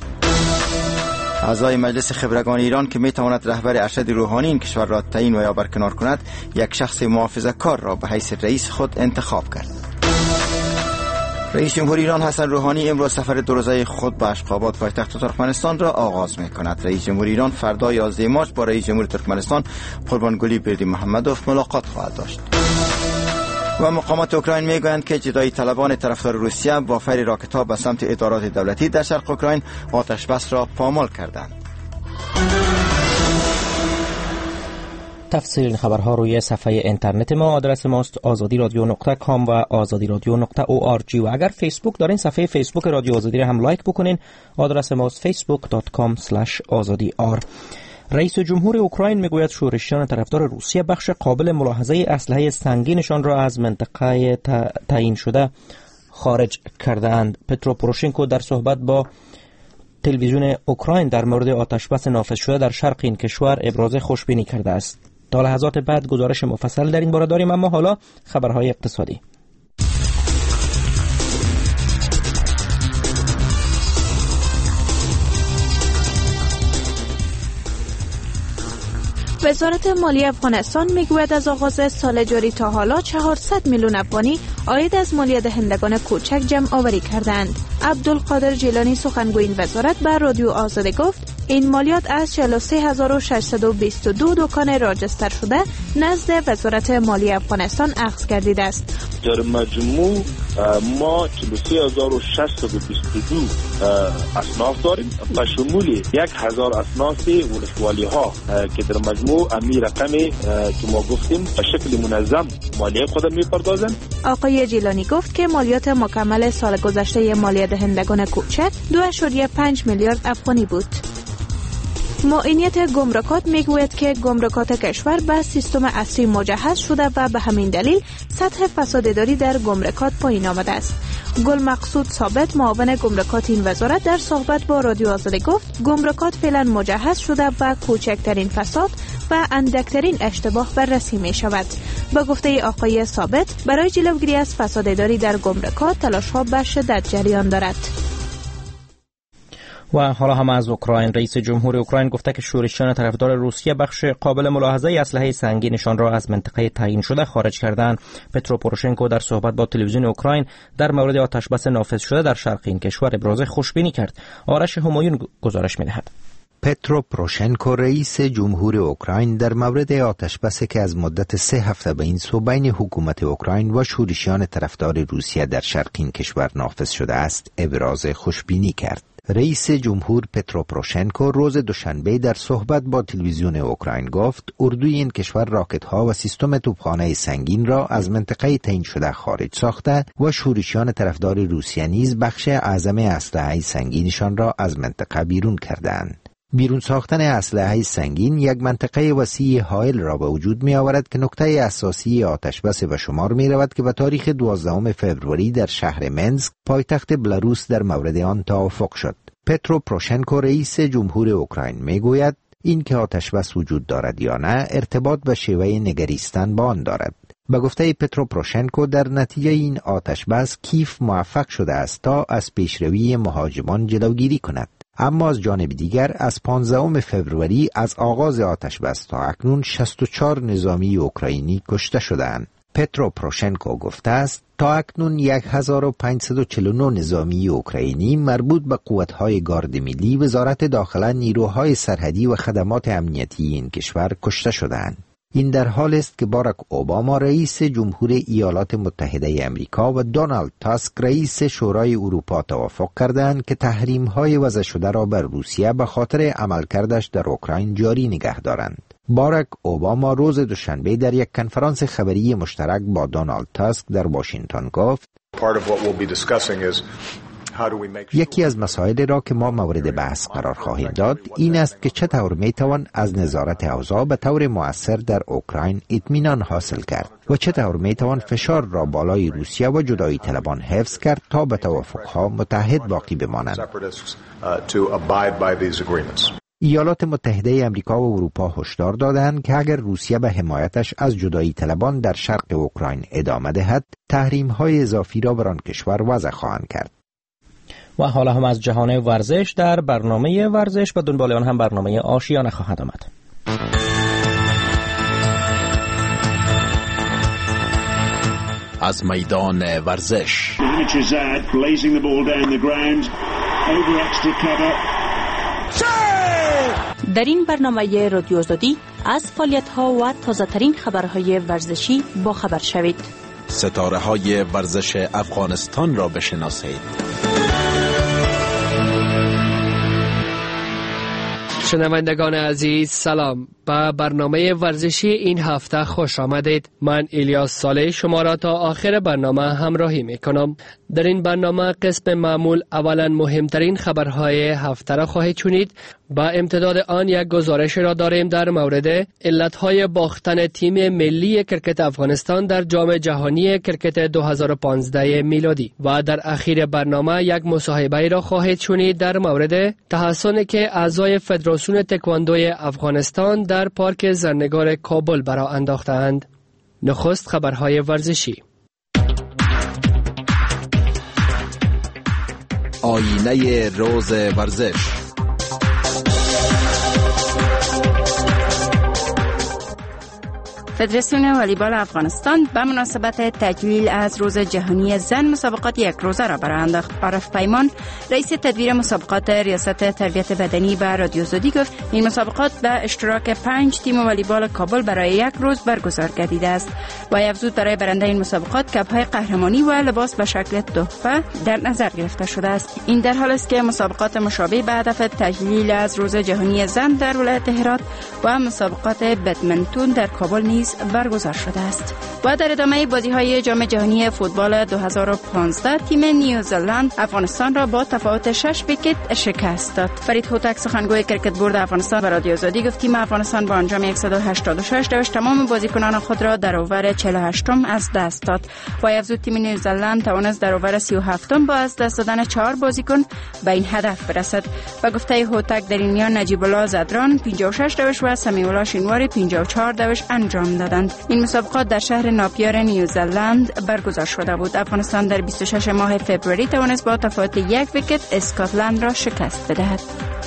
اعضای مجلس خبرگان ایران که می‌تواند رهبر ارشد روحانی این کشور را تعیین و یا برکنار کند، یک شخص محافظه‌کار را به حیث رئیس خود انتخاب کرد. رئیس جمهور ایران حسن روحانی امروز سفر دو روزه خود به اشخاباد پایتخت ترکمنستان را آغاز می‌کند. رئیس جمهور ایران فردا یازده مارس با رئیس جمهور ترکمنستان قربانگلی بردیمحمدوف ملاقات خواهد داشت. و مقامات اوکراین میگویند که جدایی طلبان طرفدار روسیه با فیر راکت‌ها به سمت ادارات دولتی در شرق اوکراین آتش بس را پامال کردند. تفصیل خبرها روی صفحه اینترنت ما. آدرس ماست آزادی رادیو نقطه کام و آزادی رادیو نقطه او آر جی. و اگر فیسبوک دارین صفحه فیسبوک رادیو آزادی را هم لایک بکنین. آدرس ماست فیسبوک دات کام اسلش آزادی آر. رئیس جمهور اوکراین میگوید شورشیان طرفدار روسیه بخش قابل ملاحظه اسلحه سنگینشان را از منطقه تعیین شده خارج کردند. پترو پوروشنکو در صحبت با تلویزیون اوکراین در مورد آتشبس نافذ شده در شرق این کشور ابراز خوشبینی کرده است. تا لحظات بعد گزارش مفصل در این باره داریم، اما حالا خبرهای اقتصادی. وزارت مالی افغانستان میگوید از آغاز سال جاری تا حالا چهارصد میلیون افغانی عاید از مالیه دهندگان کوچک جمع آوری کردند. عبدالقادر جیلانی سخنگوی این وزارت به رادیو آزاده گفت این مالیات از چهل و سه هزار و ششصد و بیست و دو دکان راجستر شده نزد وزارت مالی افغانستان اخذ گردیده است. در مجموع ما چهل و سه هزار و ششصد و بیست و دو اصناف داریم و شمول یک هزار اصناف ولسوالی ها که در مجموع امی رقمی که ما گفتیم به شکل منظم مالیه خود میپردازند. آقای جیلانی گفت که مالیات مکمل سال گذشته مالیه دهندگان کوچک دو اشاریه پنج میلیارد افغانی بود. معینیت گمرکات میگوید که گمرکات کشور به سیستم عصری مجهز شده و به همین دلیل سطح فساده‌داری در گمرکات پایین آمده است. گل مقصود ثابت معاون گمرکات این وزارت در صحبت با رادیو آزادی گفت گمرکات فعلا مجهز شده و کوچکترین فساد و اندکترین اشتباه بررسی می شود. با گفته آقای ثابت برای جلوگیری از فساده‌داری در گمرکات تلاش‌ها به شدت جریان دارد. و حالا هم از اوکراین. رئیس جمهور اوکراین گفته که شورشیان طرفدار روسیه بخش قابل ملاحظه اسلحه سنگینشان را از منطقه تعیین شده خارج کردند. پترو پوروشنکو در صحبت با تلویزیون اوکراین در مورد آتشبس نافذ شده در شرق این کشور ابراز خوشبینی کرد. آرش همایون گزارش می‌دهد. پترو پوروشنکو رئیس جمهور اوکراین در مورد آتشبسی که از مدت سه هفته به این سو بین حکومت اوکراین و شورشیان طرفدار روسیه در شرق این کشور نافذ شده است ابراز خوشبینی کرد. رئیس جمهور پترو پوروشنکو روز دوشنبه در صحبت با تلویزیون اوکراین گفت اردوی این کشور راکت‌ها و سیستم توپخانه سنگین را از منطقه تعیین شده خارج ساخته و شورشیان طرفدار روسیه نیز بخش اعظم اسلحه سنگینشان را از منطقه بیرون کردند. بیرون ساختن اسلحه سنگین یک منطقه وسیع حائل را به وجود می آورد که نکته اساسی آتشبس به شمار می رود که به تاریخ دوازدهم فوریه در شهر منسک پایتخت بلاروس در مورد آن توافق شد. پترو پوروشنکو رئیس جمهور اوکراین می گوید این که آتشبس وجود دارد یا نه ارتباط به شیوه نگریستن با آن دارد. به گفته پترو پوروشنکو در نتیجه این آتشبس کیف موفق شده است تا از پیشروی مهاجمان جلوگیری کند. اما از جانب دیگر از پانزدهم فوریه از آغاز آتشبس تا اکنون شصت و چهار نظامی اوکراینی کشته شدند. پترو پوروشنکو گفته است تا اکنون هزار و پانصد و چهل و نه نظامی اوکراینی مربوط به قوت‌های گارد ملی وزارت داخله نیروهای سرحدی و خدمات امنیتی این کشور کشته شدند. این در حال است که باراک اوباما رئیس جمهور ایالات متحده امریکا و دونالد تاسک رئیس شورای اروپا توافق کردند که تحریم‌های وضع شده را بر روسیه به خاطر عملکردش در اوکراین جاری نگه دارند. باراک اوباما روز دوشنبه در یک کنفرانس خبری مشترک با دونالد تاسک در واشنگتن گفت یکی از مسائل را که ما مورد بحث قرار خواهیم داد این است که چطور میتوان از نظارت اوضاع به طور مؤثر در اوکراین اطمینان حاصل کرد و چطور میتوان فشار را بالای روسیه و جدایی طلبان حفظ کرد تا به توافقها متحد باقی بمانند. ایالات متحده امریکا و اروپا هشدار دادند که اگر روسیه به حمایتش از جدایی طلبان در شرق اوکراین ادامه دهد تحریم‌های اضافی را بر آن کشور وضع خواهند کرد. و حالا هم از جهان ورزش. در برنامه ورزش و دنبال آن هم برنامه آشیانه خواهد آمد. از میدان ورزش در این برنامه رادیو آزادی از فعالیت‌ها و تازه‌ترین خبرهای ورزشی با خبر شوید. ستاره‌های ورزش افغانستان را بشناسید. شنوندگان عزیز سلام، به برنامه ورزشی این هفته خوش آمدید. من الیاس صالح شما را تا آخر برنامه همراهی می کنم. در این برنامه قسم معمول اولا مهمترین خبرهای هفته را خواهید شنید. با امتداد آن یک گزارش را داریم در مورد علتهای باختن تیم ملی کرکت افغانستان در جام جهانی کرکت دو هزار و پانزده میلادی و در اخیر برنامه یک مصاحبه را خواهید شنید در مورد تحسنی که اعضای فدراسیون تکواندوی افغانستان در پارک زرنگار کابل برآ انداختند. نخست خبرهای ورزشی. آینه روز ورزش. فدراسیون والیبال افغانستان به مناسبت تجلیل از روز جهانی زن مسابقات یک روزه را برآ انداخت. عارف پیمان رئیس تدبیر مسابقات ریاست تربیت بدنی به رادیو آزادی گفت این مسابقات به اشتراک پنج تیم والیبال کابل برای یک روز برگزار گردیده است و افزود برای برنده این مسابقات کپ‌های قهرمانی و لباس به شکل تحفه در نظر گرفته شده است. این در حالی است که مسابقات مشابه به هدف تجلیل از روز جهانی زن در ولایت هرات و مسابقات بدمنتون در کابل نیز برگزار شده است. و در ادامه بازی های جام جهانی فوتبال دو هزار و پانزده تیم نیوزلند افغانستان را با تفاوت شش ویکت شکست داد. فرید هوتک سخنگوی کرکت بورد افغانستان به رادیو آزادی گفت تیم افغانستان با انجام صد و هشتاد و شش دوش تمام بازیکنان خود را در اوور چهل و هشت از دست داد. و افزود تیم نیوزلند توانست در اوور سی و هفت با از دست دادن چهار بازیکن به این هدف برسد. و گفته هوتک در این میان نجیب الله زدران پنجاه و شش دوش و سمیع الله شینواری پنجاه و چهار دوش انجام دادند. این مسابقات در شهر ناپیار نیوزلند برگزار شده بود. افغانستان در بیست و شش ماه فوریه توانست با تفاوت یک ویکت اسکاتلند را شکست بدهد.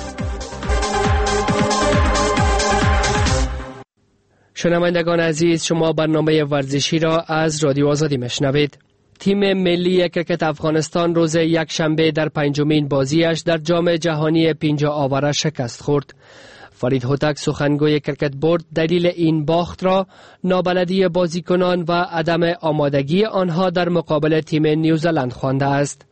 شنوندگان عزیز، شما برنامه ورزشی را از رادیو آزادی میشنوید. تیم ملی کرکت افغانستان روز یک شنبه در پنجمین بازیش در جام جهانی پنجاه آوره شکست خورد. فرید هوتک سخنگوی کرکت بورد دلیل این باخت را نابلدی بازیکنان و عدم آمادگی آنها در مقابل تیم نیوزلند خوانده است.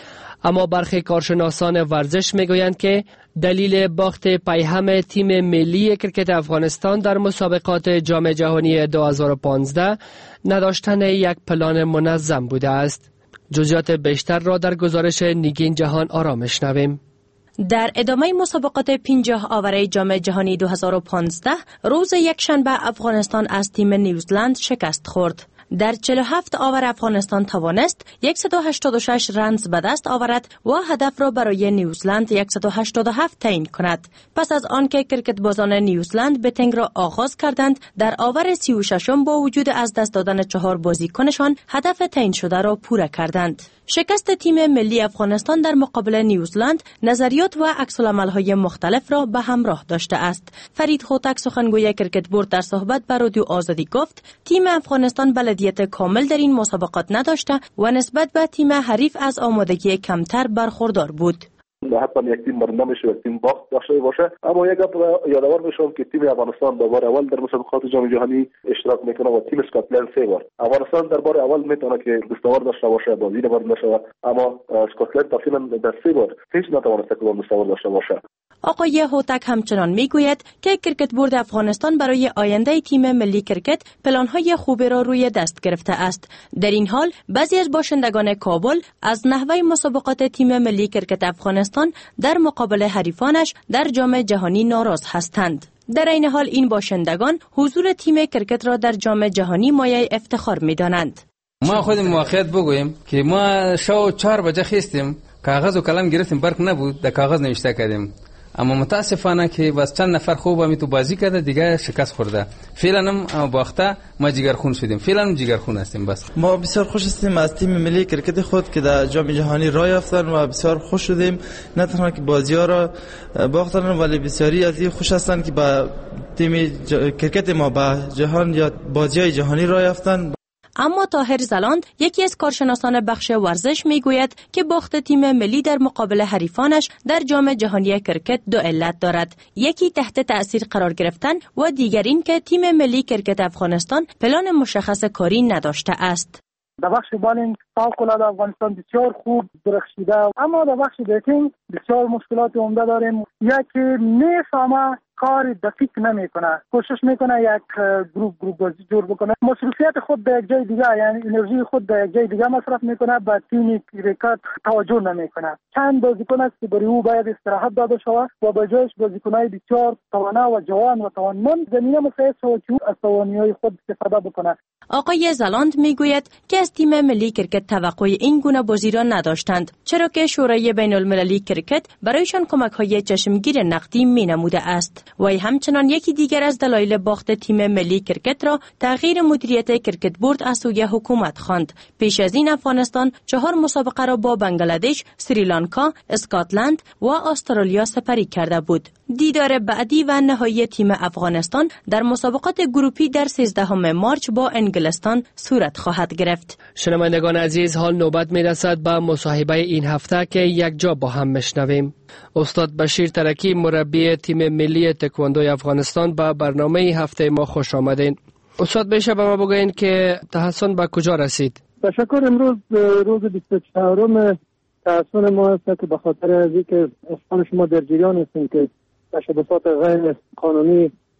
اما برخی کارشناسان ورزش میگویند که دلیل باخت پیهم تیم ملی کرکت افغانستان در مسابقات جام جهانی دو هزار و پانزده نداشتن یک پلان منظم بوده است. جزئیات بیشتر را در گزارش نیگین جهان آرا میشنویم. در ادامه مسابقات پنجاه آوره جام جهانی دو هزار و پانزده روز یکشنبه افغانستان از تیم نیوزلند شکست خورد. در چهل و هفت آور افغانستان توانست صد و هشتاد و شش رنز به دست آورد و هدف را برای نیوزلند صد و هشتاد و هفت تعیین کند. پس از آنکه کرکت بازان نیوزلند بتنگ را آغاز کردند، در آور سی و ششم با وجود از دست دادن چهار بازیکنشان هدف تعیین شده را پوره کردند. شکست تیم ملی افغانستان در مقابل نیوزلند نظریات و عکس‌العمل‌های مختلف را به همراه داشته است. فرید هوتک سخنگوی کرکت بورد در صحبت با رادیو آزادی گفت تیم افغانستان بلدیت کامل در این مسابقات نداشته و نسبت به تیم حریف از آمادگی کمتر برخوردار بود. حتی یک تیم برنده میشه و تیم باخت داشته باشه، اما یک گپ یادآور میشم که تیم افغانستان در بار اول در مسابقات جام جهانی اشتراک میکنه و تیم اسکاتلند سه بار. افغانستان در بار اول میتونه که دستاورد داشته باشه، بازی برنده نشه، اما اسکاتلند تقریبا در سه بار هیچ نتوانسته که دستاورد داشته باشه. آقای هوتک همچنان میگوید که کرکت بورد افغانستان برای آینده تیم ملی کرکت پلان‌های خوبی را روی دست گرفته است. در این حال بعضی از باشندگان کابل از نحوه مسابقات تیم ملی کرکت افغانستان در مقابل حریفانش در جام جهانی ناراض هستند. در این حال این باشندگان حضور تیم کرکت را در جام جهانی مایه افتخار می‌دانند. ما خود موقعیت بگوییم که ما شو چهار بجه خیستیم، کاغذ و قلم گرفتیم، برق نبود، در کاغذ نوشته کردیم. اما متاسفانه که بس چند نفر خوب همی تو بازی کرده دیگه شکست خورده. فعلا هم باخته ما جگرخون شدیم، فعلا هم جگرخون هستیم. بس ما بسیار خوش هستیم از تیم ملی کرکت خود که در جام جهانی راه یافتن و بسیار خوش شدیم. نه تنها که بازی‌ها را باختن ولی بسیاری از این خوش هستن که با تیم کرکت ما به جهان یا بازی‌های جهانی راه یافتن. اما طاهر زلاند یکی از کارشناسان بخش ورزش میگوید که باخت تیم ملی در مقابل حریفانش در جام جهانی کرکت دو علت دارد. یکی تحت تأثیر قرار گرفتن و دیگر این که تیم ملی کرکت افغانستان پلان مشخص کاری نداشته است. در بخش بالینگ فوق‌العاده افغانستان بسیار خوب درخشیده، اما در بخش بیتینگ بسیار مشکلات عمده داریم. یکی میفهمه کار دقیق نمیکنه، کوشش میکنه یک گروپ گروپ بازی جور بکنه، مصروفیت خود به یک جای دیگه، یعنی انرژی خود به یک جای دیگه مصرف میکنه، به تیم کرکت توجه نمیکنه. چند بازیکن است که برای او باید استراحت داده شود و به جایش بازیکنای بسیار توانا و جوان و توانمند زمینه مساعد شود که از توانایی خود استفاده بکنه. آقای زلاند میگوید که از تیم ملی کرکت توقع این گونه بازی را نداشتند، چرا که شورای بین المللی کرکت برایشان کمک‌های چشمگیر نقدی مینموده است. و همچنان یکی دیگر از دلایل باخت تیم ملی کرکت را تغییر مدیریت کرکت بورد از سوی حکومت خواند. پیش از این افغانستان چهار مسابقه را با بنگلادش، سریلانکا، اسکاتلند و استرالیا سپری کرده بود. دیدار بعدی و نهایی تیم افغانستان در مسابقات گروپی در سیزدهم مارچ با انگلستان صورت خواهد گرفت. شنوندگان عزیز، حال نوبت میرسد به مصاحبه این هفته که یک جا با هم میشنویم. استاد بشیر ترکی، مربی تیم ملی تکواندوی افغانستان، به برنامه هفته ما خوش آمدین. استاد بشه به ما بگوین که تحسن به کجا رسید؟ تشکر. امروز روز بیست و چهارم تحسن ما است که به خاطر از اینکه اصلا شما در جریان هستیم که تشبسات غیر قانونی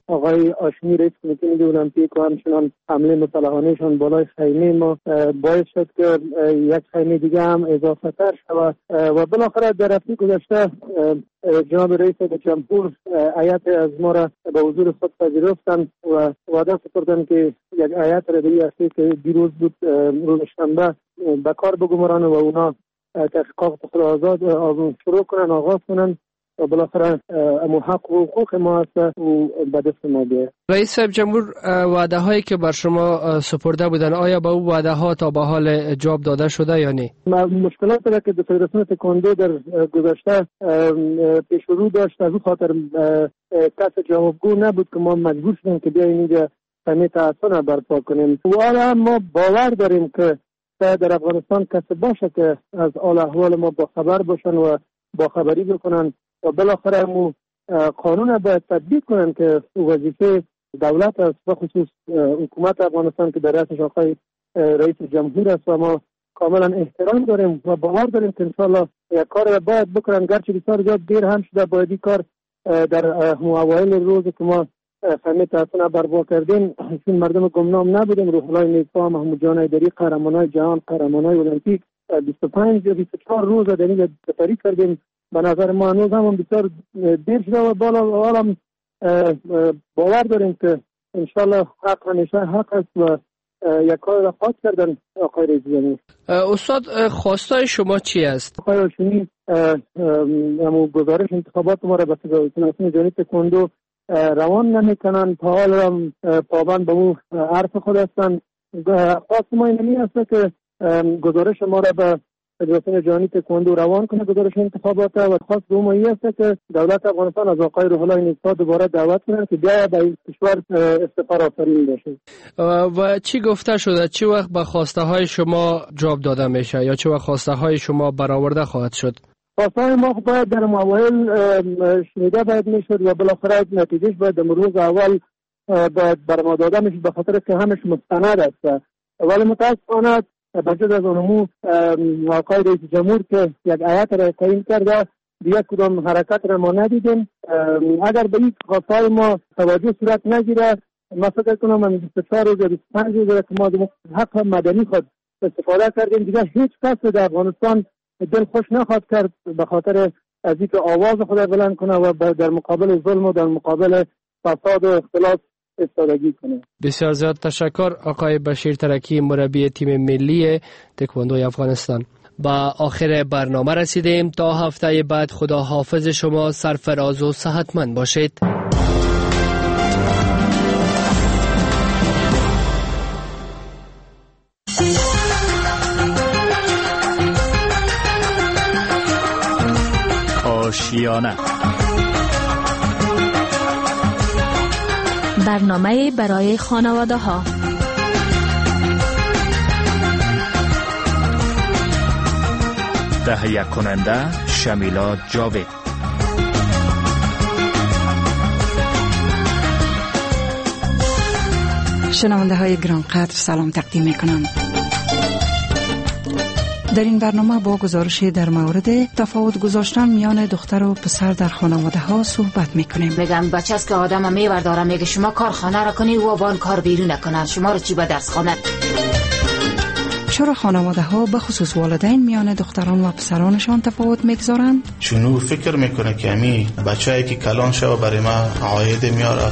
آقای هاشمی رئیس کمیته ملی المپیک و همچنان حمله مسلحانهشان بالای خیمه ما باعث شد که یک خیمه دیگه هم اضافه تر شود و بالاخره در هفته گذشته جناب رئیس جمهور هیئت از ما را به حضور خود پذیرفتند و وعده سپردند که یک هیئت رده‌ای هستی که دیروز بود روز شنبه به کار بگمارن و اونا تحقیقات خود آزاد شروع کنن آغاز کنن و بالاخره امو حق و حقوق ما هست و به دست ما بیاید. رئیس جمهور وعده هایی که بر شما سپرده بودن آیا به او وعده ها تا به حال جواب داده شده یا نه؟ مشکلات را که فدراسیون تکواندو در گذشته پیش رو داشت از او خاطر کس جوابگو نبود که ما مجبور شدیم که بیاییم اینجا همه تحسن برپا کنیم و حالا ما باور داریم که در افغانستان کسی باشه که از حال احوال ما با خبر باشن و با خبری بکنن و بالاخره مو قانون باید تطبیق کنن که وظیفه دولت است و خصوص حکومت افغانستان که در رأسش آقای رئیس جمهور است و ما کاملا احترام داریم و باور داریم که انشاءالله یک کار را باید بکنن گرچه بسیار زیاد دیر هم شده باید این کار در اوایل روز که ما فهمه تحسن برپا کردیم چون مردم گمنام نبودیم روح الله نیکا محمود جان ایدری قهرمانای جهان قهرمانای المپیک بیست و پنج یا بیست و چهار روز در اینجا سپری کردیم به نظر ما هنوز هم بسیار دیر شده و بالا حالا باور داریم که انشالله حق همیشه حق است و یک کار را خواهد کردن آقای رئیس جمهور. استاد خواستای شما چی است؟ آقای هاشمی همون گزارش انتخابات ما را به فدراسیون جهانی تکواندو روان نمیکنن تا حال هم پابند به اون عرف خود هستن. خواست ما اینمی هست که گزارش ما را به فدراسیون جهانی تکواندو روان کنه گزارش انتخابات و خاص به اون است که دولت افغانستان از آقای روح الله نیکا دوباره دعوت کنه که بیا به این کشور استقرار آفرین بشه. و چی گفته شده؟ چی وقت به خواسته های شما جواب داده میشه یا چی وقت خواسته های شما برآورده خواهد شد؟ خواسته های ما باید در اوایل شنیده باید میشد و بالاخره نتیجهش باید در روز اول باید برما داده میشد به خاطر که همش مستند است. ولی متاسفانه بجز از اونمو آقای رئیس جمهور که یک هیئت را تعیین کرده دیگه کدام حرکت را ما ندیدیم. اگر به این خواستهای ما توجه صورت نگیره ما فکر کنم من بیست و چهار روز بیست و پنج روز که ما حق مدنی خود استفاده کردیم دیگه هیچ کس در افغانستان دل خوش نخواهد کرد به خاطر از اینکه آواز خود بلند کنه و در مقابل ظلم و در مقابل فساد و اختلاف استادگی کنه. بسیار زیاد تشکر آقای بشیر ترکی مربی تیم ملی تکواندوی افغانستان. با آخر برنامه رسیدیم تا هفته بعد. خدا حافظ شما سرفراز و صحتمند باشید. آشیانه برنامه برای خانواده ها. تهیه کننده شمیلا جاوید. شنونده های گرانقدر سلام تقدیم می کنم. در این برنامه با گزارش در مورد تفاوت گذاشتن میان دختر و پسر در خانواده ها صحبت میکنیم. میگم بچه است که آدم میورداره میگه شما کار خانه را کنی و بان کار بیرون نکنن شما رو چی به درس خانه. چرا خانواده ها به خصوص والدین میان دختران و پسرانشان تفاوت میگذارند؟ چونو فکر میکنه که امی بچه‌ای که کلان شو برای ما عاید میاره.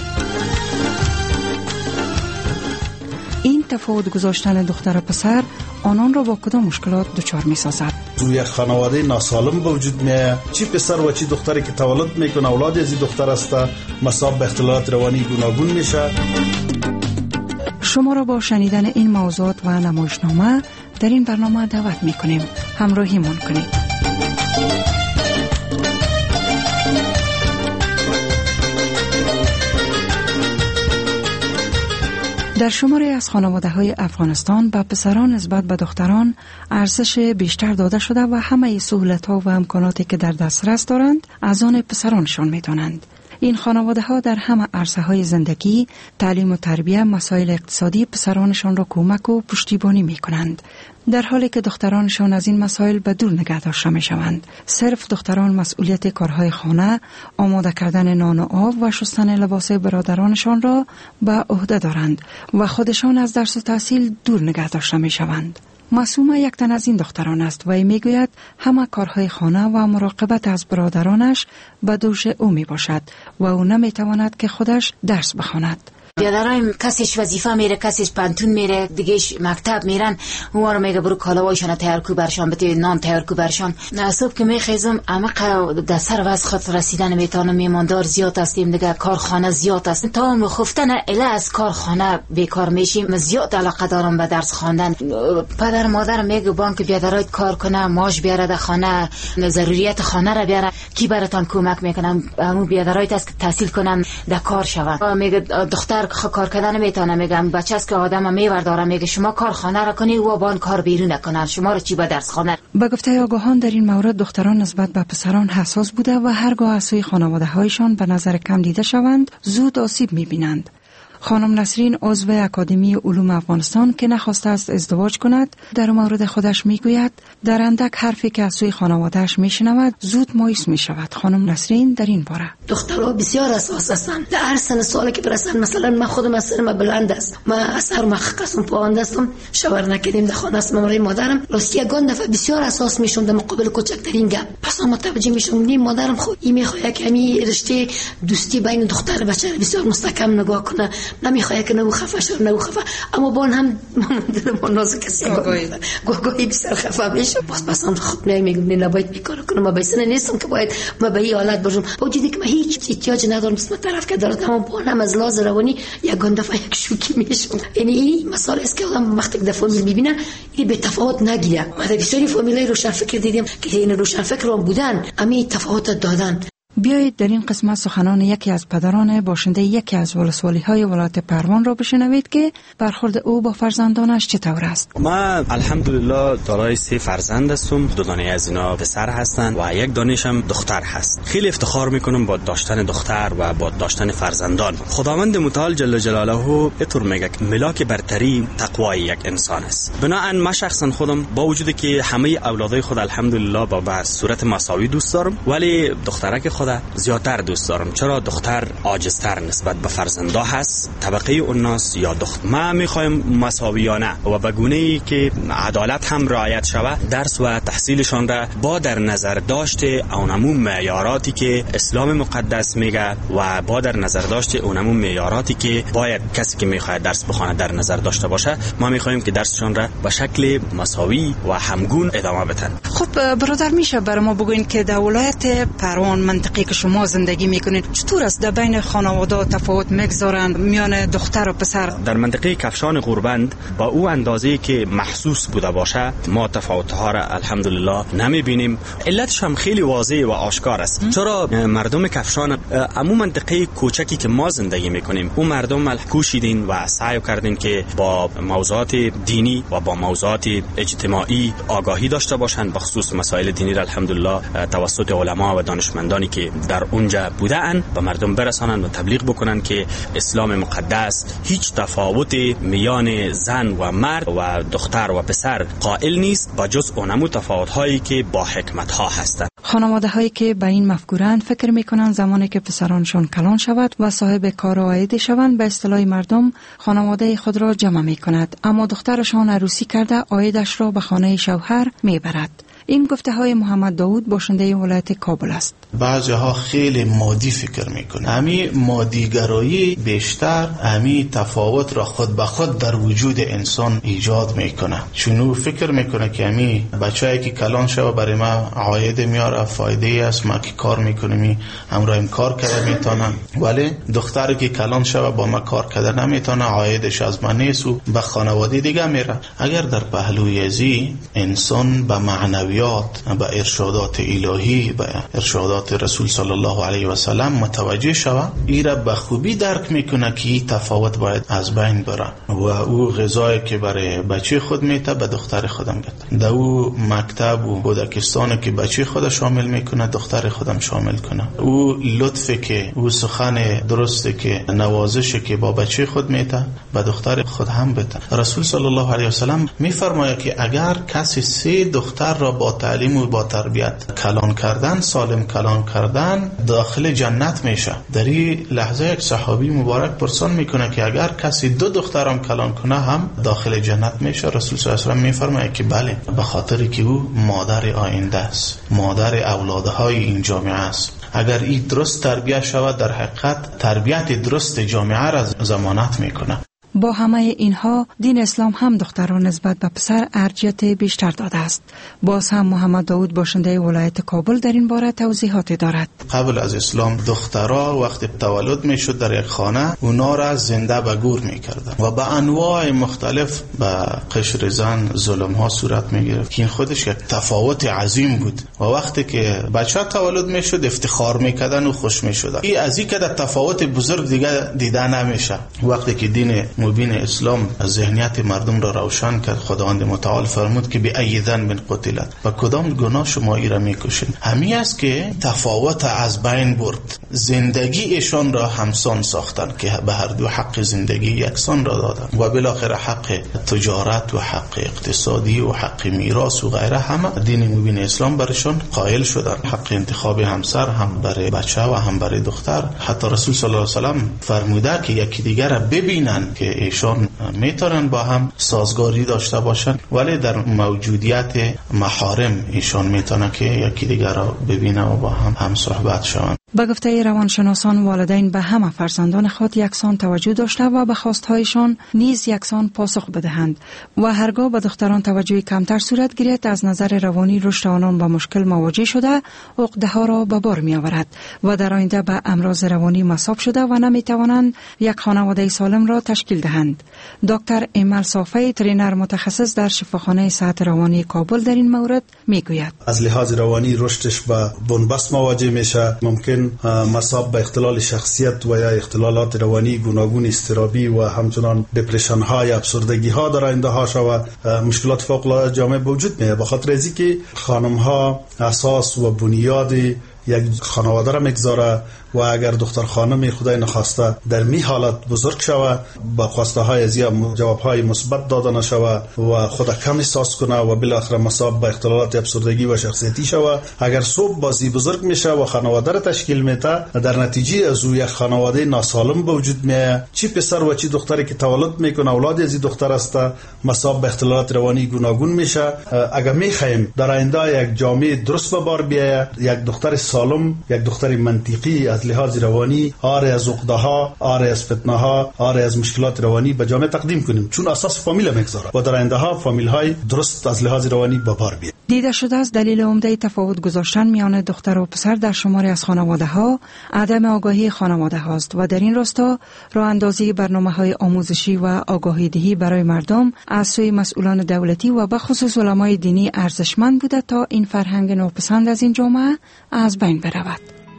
این تفاوت گذاشتن دختر و پسر آنان را با کدام مشکلات دچار می سازد؟ تو یک خانواده ناسالم به وجود میاد. چی پسر و چی دختری که تولد میکنه اولاد از این دختر است مصاب به اختلالات روانی گوناگون میشه. شما را با شنیدن این موضوعات و نمایشنامه در این برنامه دعوت میکنیم. همراهیمون کنید. در شماری از خانواده‌های افغانستان به پسران نسبت به دختران ارزش بیشتر داده شده و همه سهولت‌ها و امکاناتی که در دسترس دارند از آن پسرانشان می‌دانند. این خانواده‌ها در همه عرصه‌های زندگی، تعلیم و تربیت، مسائل اقتصادی پسرانشان را کمک و پشتیبانی می‌کنند. در حالی که دخترانشان از این مسائل به دور نگه داشته می شوند. صرف دختران مسئولیت کارهای خانه، آماده کردن نان و آب و شستن لباس برادرانشان را به عهده دارند و خودشان از درس و تحصیل دور نگه داشته می شوند. معصومه یک تن از این دختران است و ای می گوید همه کارهای خانه و مراقبت از برادرانش به دوش او می باشد و او نمی تواند که خودش درس بخواند. بیادرایم کسیش وظیفه میره، کسیش پانتون میره، دیگهش مکتب میرن. اون رو میگه برو کالاوایشان تیار کو برشان، بده نان تیار کو برشان. صبح که میخیزم عمق در سر وز خود رسیدن میتونم. میماندار زیاد هستیم دیگه، کارخانه زیاد است. تا مخفتن اله از کارخانه بیکار میشیم. زیاد علاقه دارم به درس خواندن. پدر مادر میگه بانک بیادرایت کار کنه، ماش بیاره در خانه، ضروریات خانه را بیاره. کی براتون کمک میکنم؟ همون بیادرایت است که تحصیل کنن، در کار شون. میگه دختر کار کردن نمیتونه. میگم بچه است که آدم میورداره، میگه شما کارخانه را کنی و بان کار بیرون نکنن، شما رو چی به درس خانه. به گفته آگاهان در این مورد دختران نسبت به پسران حساس بوده و هرگاه از سوی خانواده هایشان به نظر کم دیده شوند زود آسیب میبینند. خانم نسرین عضو اکادمی علوم افغانستان که نخواسته است ازدواج کند در مورد خودش میگوید در اندک حرفی که از سوی خانواده‌اش میشنود زود مایوس میشود. خانم نسرین در این باره: دخترها بسیار اساس هستند. در هر سن سالی که برسن، مثلا من خودم از سرم بلند است، من از سر مخقصم پاوند هستم، شاور نکردیم در خانه است مامرای مادرم. راستی یگان دفعه بسیار اساس میشم در مقابل کوچکترین گپ. پس ما متوجه میشم نیم مادرم خود این میخواد که همین رشته دوستی بین دختر بچه بسیار مستحکم نگاه کنه، نمیخواد که نو خفه شو نو خفه، اما بان هم دلم نازک است. گوگوی بسیار خفه میشه. باز پس هم خود نمیگم نباید بیکار کنم. ما بیسن نیستم که باید ما به این حالت باشم. با وجودی که من هیچ احتیاج ندارم اسم طرف که دارم، اما بان هم از لحاظ روانی یگان دفعه یک شوکی میشم. یعنی این مسئله است که آدم وقتی که فامیل میبینه این به تفاوت نگیره. من در بسیاری فامیلای روشن فکر دیدم که این روشن فکر هم بودن، امی تفاوت دادن. بیایید در این قسمت سخنان یکی از پدران باشنده یکی از ولسوالی‌های ولایت پروان را بشنوید که برخورد او با فرزندانش چطور است. من الحمدلله دارای سه فرزند هستم. دو دانه از اینا پسر هستند و یک دانش هم دختر هست. خیلی افتخار میکنم با داشتن دختر و با داشتن فرزندان. خداوند متعال جل جلاله اینطور میگه که ملاک برتری تقوای یک انسان است. بنابراین من شخصا خودم با وجودی که همه اولادای خود الحمدلله با به صورت مساوی دوست دارم، ولی دخترک خود زیادتر دوست دارم. چرا؟ دختر عاجزتر نسبت به فرزندا هست. طبقه الناس یا دختر ما میخوایم مساویانه و به گونه‌ای که عدالت هم رعایت شود درس و تحصیلشان را با در نظر داشته اونمون معیاراتی که اسلام مقدس میگه و با در نظر داشته اونمون معیاراتی که باید کسی که میخواد درس بخونه در نظر داشته باشه. ما میخوایم که درسشان را به شکل مساوی و همگون ادامه بدن. خب برادر، میشه برای ما بگوین که در ولایت پروان منطقه که شما زندگی میکنید چطور است؟ در بین خانواده تفاوت میگذارند میان دختر و پسر؟ در منطقه کفشان غوربند با او اندازه‌ای که محسوس بوده باشه ما تفاوت‌ها را الحمدلله نمیبینیم. علتش هم خیلی واضح و آشکار است. چرا؟ مردم کفشان عموم منطقه کوچکی که ما زندگی میکنیم اون مردم کوشیدین و سعی کردین که با موضوعات دینی و با موضوعات اجتماعی آگاهی داشته باشند. بخصوص مسائل دینی را الحمدلله توسط علما و دانشمندانی که در اونجا بودن به مردم برسانند و تبلیغ بکنن که اسلام مقدس هیچ تفاوت میان زن و مرد و دختر و پسر قائل نیست با جز اونمو تفاوت‌هایی که با حکمت‌ها هستند. خانواده‌هایی که به این مفکورند فکر می‌کنند زمانی که پسرانشان کلان شود و صاحب کار و عاید شوند به اصطلاح مردم خانواده خود را جمع می‌کند، اما دخترشان عروسی کرده عایدش را به خانه شوهر می‌برد. این گفته های محمد داوود باشنده ولایت کابل است. بعضی ها خیلی مادی فکر میکنه. امی مادیگرایی بیشتر امی تفاوت را خود به خود در وجود انسان ایجاد میکنه. چونو فکر میکنه که امی بچه‌ای که کلان شوه برای ما عاید میاره، فایده ای است، ما که کار میکنیم همراهیم کار کرده میتونن، ولی دختری که کلان شوه با ما کار کرده نمیتونه، عایدش از من نیست و به خانواده دیگه میره. اگر در پهلوی ازی انسان به معنوی معنویات، به ارشادات الهی، به ارشادات رسول صلی الله علیه و سلم متوجه شود، این را به خوبی درک میکنه که این تفاوت باید از بین بره و او غذایی که برای بچه خود میته به دختر خودم گفت، در او مکتب و کودکستان که بچه خود شامل میکنه دختر خودم شامل کنه، او لطفی که او سخن درسته که نوازش که با بچه خود میته به دختر خود هم بده. رسول صلی الله علیه و سلم میفرماید که اگر کسی سه دختر را با تعلیم و با تربیت کلان کردن، سالم کلان کردن، داخل جنت میشه. در این لحظه یک صحابی مبارک پرسان میکنه که اگر کسی دو دخترم کلان کنه هم داخل جنت میشه؟ رسول صلی الله علیه و سلم میفرماید که بله، به خاطر که او مادر آینده است، مادر اولادهای این جامعه است. اگر این درست تربیت شود در حقیقت تربیت درست جامعه را ضمانت میکنه. با همه اینها دین اسلام هم دختران نسبت به پسر ارجحیت بیشتر داده است. باز هم محمد داود باشنده ولایت کابل در این باره توضیحاتی دارد. قبل از اسلام دخترها وقتی تولد میشد در یک خانه اونا را زنده به گور میکردن و به انواع مختلف به قشر زن ظلم ها صورت میگرفت که این خودش یک تفاوت عظیم بود و وقتی که بچه تولد میشد افتخار میکردن و خوش میشدن. این از این که تفاوت بزرگ دیگه دیده نمیشه. وقتی که دین مبین اسلام ذهنیت مردم را روشن کرد، خداوند متعال فرمود که به ای ذنب قتلت، و کدام گناه شما ای را میکشین؟ همین است که تفاوت از بین برد. زندگی ایشان را همسان ساختن که به هر دو حق زندگی یکسان را دادن و بالاخره حق تجارت و حق اقتصادی و حق میراث و غیره همه دین مبین اسلام برشان قائل شدن. حق انتخاب همسر هم برای بچه و هم برای دختر. حتی رسول صلی الله علیه و سلم فرموده که یکی دیگر را ببینن که ایشان میتونن با هم سازگاری داشته باشن، ولی در موجودیت محارم ایشان میتونن که یکی دیگر را ببینن و با هم هم صحبت شوند. به گفته روانشناسان والدین به همه فرزندان خود یکسان توجه داشته و به خواستهایشان نیز یکسان پاسخ بدهند و هرگاه به دختران توجه کمتر صورت گیرد از نظر روانی رشد آنان با مشکل مواجه شده عقده ها را به بار می آورد و در آینده به امراض روانی مصاب شده و نمی توانند یک خانواده سالم را تشکیل دهند. دکتر ایمل صافی ترینر متخصص در شفاخانه صحت روانی کابل در این مورد می گوید از لحاظ روانی رشدش به بنبست مواجه میشه، ممکن مصاب به اختلال شخصیت و یا اختلالات روانی گوناگون اضطرابی و همچنان دپرشن های افسردگی ها در آینده ها شود. مشکلات فوق العاده جامعه به وجود میاد به خاطر از اینکه خانم ها اساس و بنیاد یک خانواده را میگذاره و اگر دختر خانم خدای نخواسته در می حالت بزرگ شود با خواسته های از یا جواب های مثبت داده نشود و خود کم احساس کنه و بالاخره مصاب به اختلالات افسردگی و شخصیتی شود، اگر صبح بازی بزرگ میشه و خانواده را تشکیل میده، در نتیجه از او یک خانواده ناسالم به وجود میاد. چی پسر و چی دختری که تولد میکنه اولاد از این دختر است مصاب به اختلالات روانی گوناگون میشه. اگر میخوایم در آینده یک جامعه درست به بار بیاید، یک دختر سالم، یک دختر منطقی از لحاظ روانی، آره از عقده ها، آره از فتنه ها، آره از مشکلات روانی به جامعه تقدیم کنیم، چون اساس فامیل میگذاره و در آینده ها فامیل های درست از لحاظ روانی به بار بیاد. دیده شده است دلیل عمده تفاوت گذاشتن میان دختر و پسر در شماری از خانواده ها عدم آگاهی خانواده هاست و در این راستا راه اندازی برنامه‌های آموزشی و آگاهی دهی برای مردم از سوی مسئولان دولتی و به خصوص علمای دینی ارزشمند بوده تا این فرهنگ ناپسند از این جامعه از بین برود.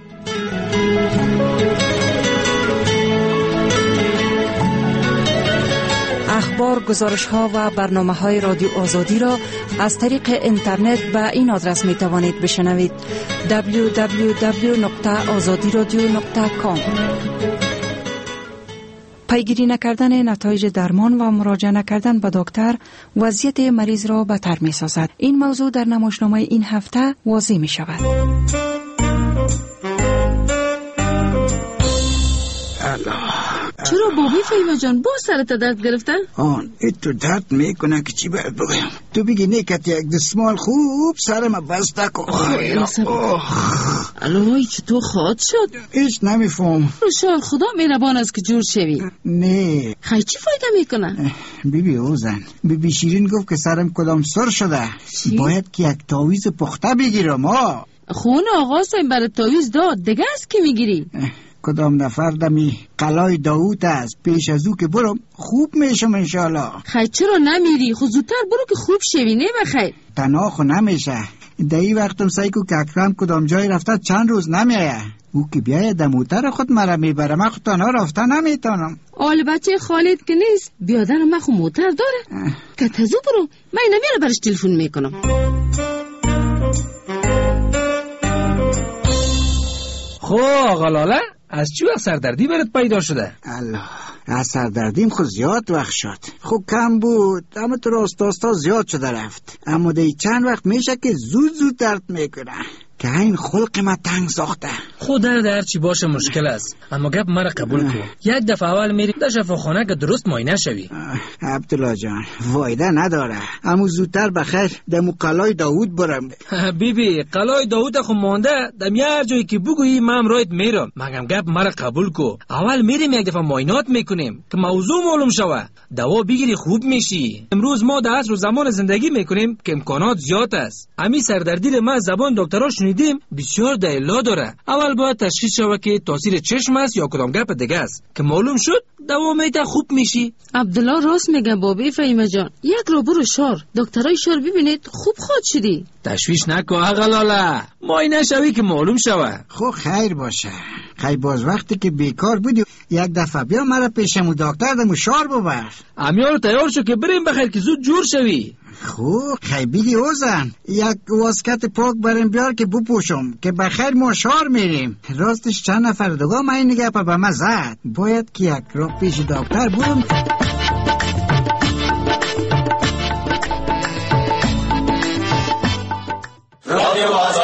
اخبار، گزارش ها و برنامه های رادیو آزادی را از طریق اینترنت به این آدرس می توانید بشنوید: دبلیو دبلیو دبلیو نقطه آزادی رادیو نقطه کام. پیگیری نکردن نتایج درمان و مراجعه نکردن به دکتر وضعیت مریض را بدتر می سازد. این موضوع در نمایشنامه این هفته واضح می شود. چرا بابی فیما جان با سرت درد گرفتن؟ آن ایتو درد میکنه که چی باید بگویم. تو بگی نیکت یک دستمال خوب سرم بسته کن. الوی چطور خواد شد؟ هیچ نمیفهم. روشال خدا مهربان است که جور شوی. نه خیلی چی فایده میکنه؟ بیبی اوزن بیبی شیرین گفت که سرم کدام سر شده چی؟ باید که یک تاویز پخته بگیرم. ها خون آقا سیم برای تاویز داد دیگه است که میگیری؟ کدام نفر دمی قلای داوود است، پیش از او که برم خوب میشم انشالله. خیلی چرا نمیری؟ خود زودتر برو که خوب شوی. نه بخیر تنها خو نمیشه، در این وقتم سعی کو که اکرم کدام جای رفته چند روز نمیایه. او که بیایه در موتر خود مرا میبره، من خود تنها رفته نمیتونم. آل بچه خالد که نیست بیادر من خود موتر داره که تزو برو، من نمیره برش تلفن میکنم. خب آقا لاله از چی وقت سردردی برات پیدا شده؟ الله، از سردردیم خود زیاد وقت شد. خب کم بود اما تو راست راستا زیاد شده رفت، اما دی چند وقت میشه که زود زود درد میکنه که این خلق ما تنگ ساخته. خود درد هر چی باشه مشکل است، اما گپ مرا قبول کن. یک دفعه اول میری در شفاخانه که درست معاینه شوی. عبدالله جان وایده نداره، اما زودتر بخیر دمو قلای داوود برم. بی بی قلای داوود خو مونده، دم هر جایی که بگویی من رایت میرم. مگم گپ مرا قبول کو. اول میریم یک دفعه معاینات میکنیم که موضوع معلوم شوه، دوا بگیری خوب میشی. امروز ما در عصر و زمان زندگی میکنیم که امکانات زیاد است. امی سردردی ما زبان دکترها شنیدیم بسیار دلیل داره. اول باید تشخیص شوه که تاثیر چشم است یا کدام گپ دیگه است، که معلوم شد دوا میده خوب میشی. عبدالله راست میگه بابی فهیمه جان، یک رو برو شار دکترای شار ببینید خوب خود شدی. تشویش نکن آقا لاله، معاینه شوی که معلوم شوه. خب خیر باشه. خیلی باز وقتی که بیکار بودی یک دفعه بیا مرا پیشمو دکتر دمو شار ببر. امیال تیار شو که بریم بخیر که زود جور شوی. خوب خیلی بیدی اوزن یک واسکت پاک بریم بیار که بپوشم که بخیر ما شار میریم. راستش چند نفر دوگاه ما این نگه پا به ما زد، باید که یک رو پیش دکتر برم. رادیو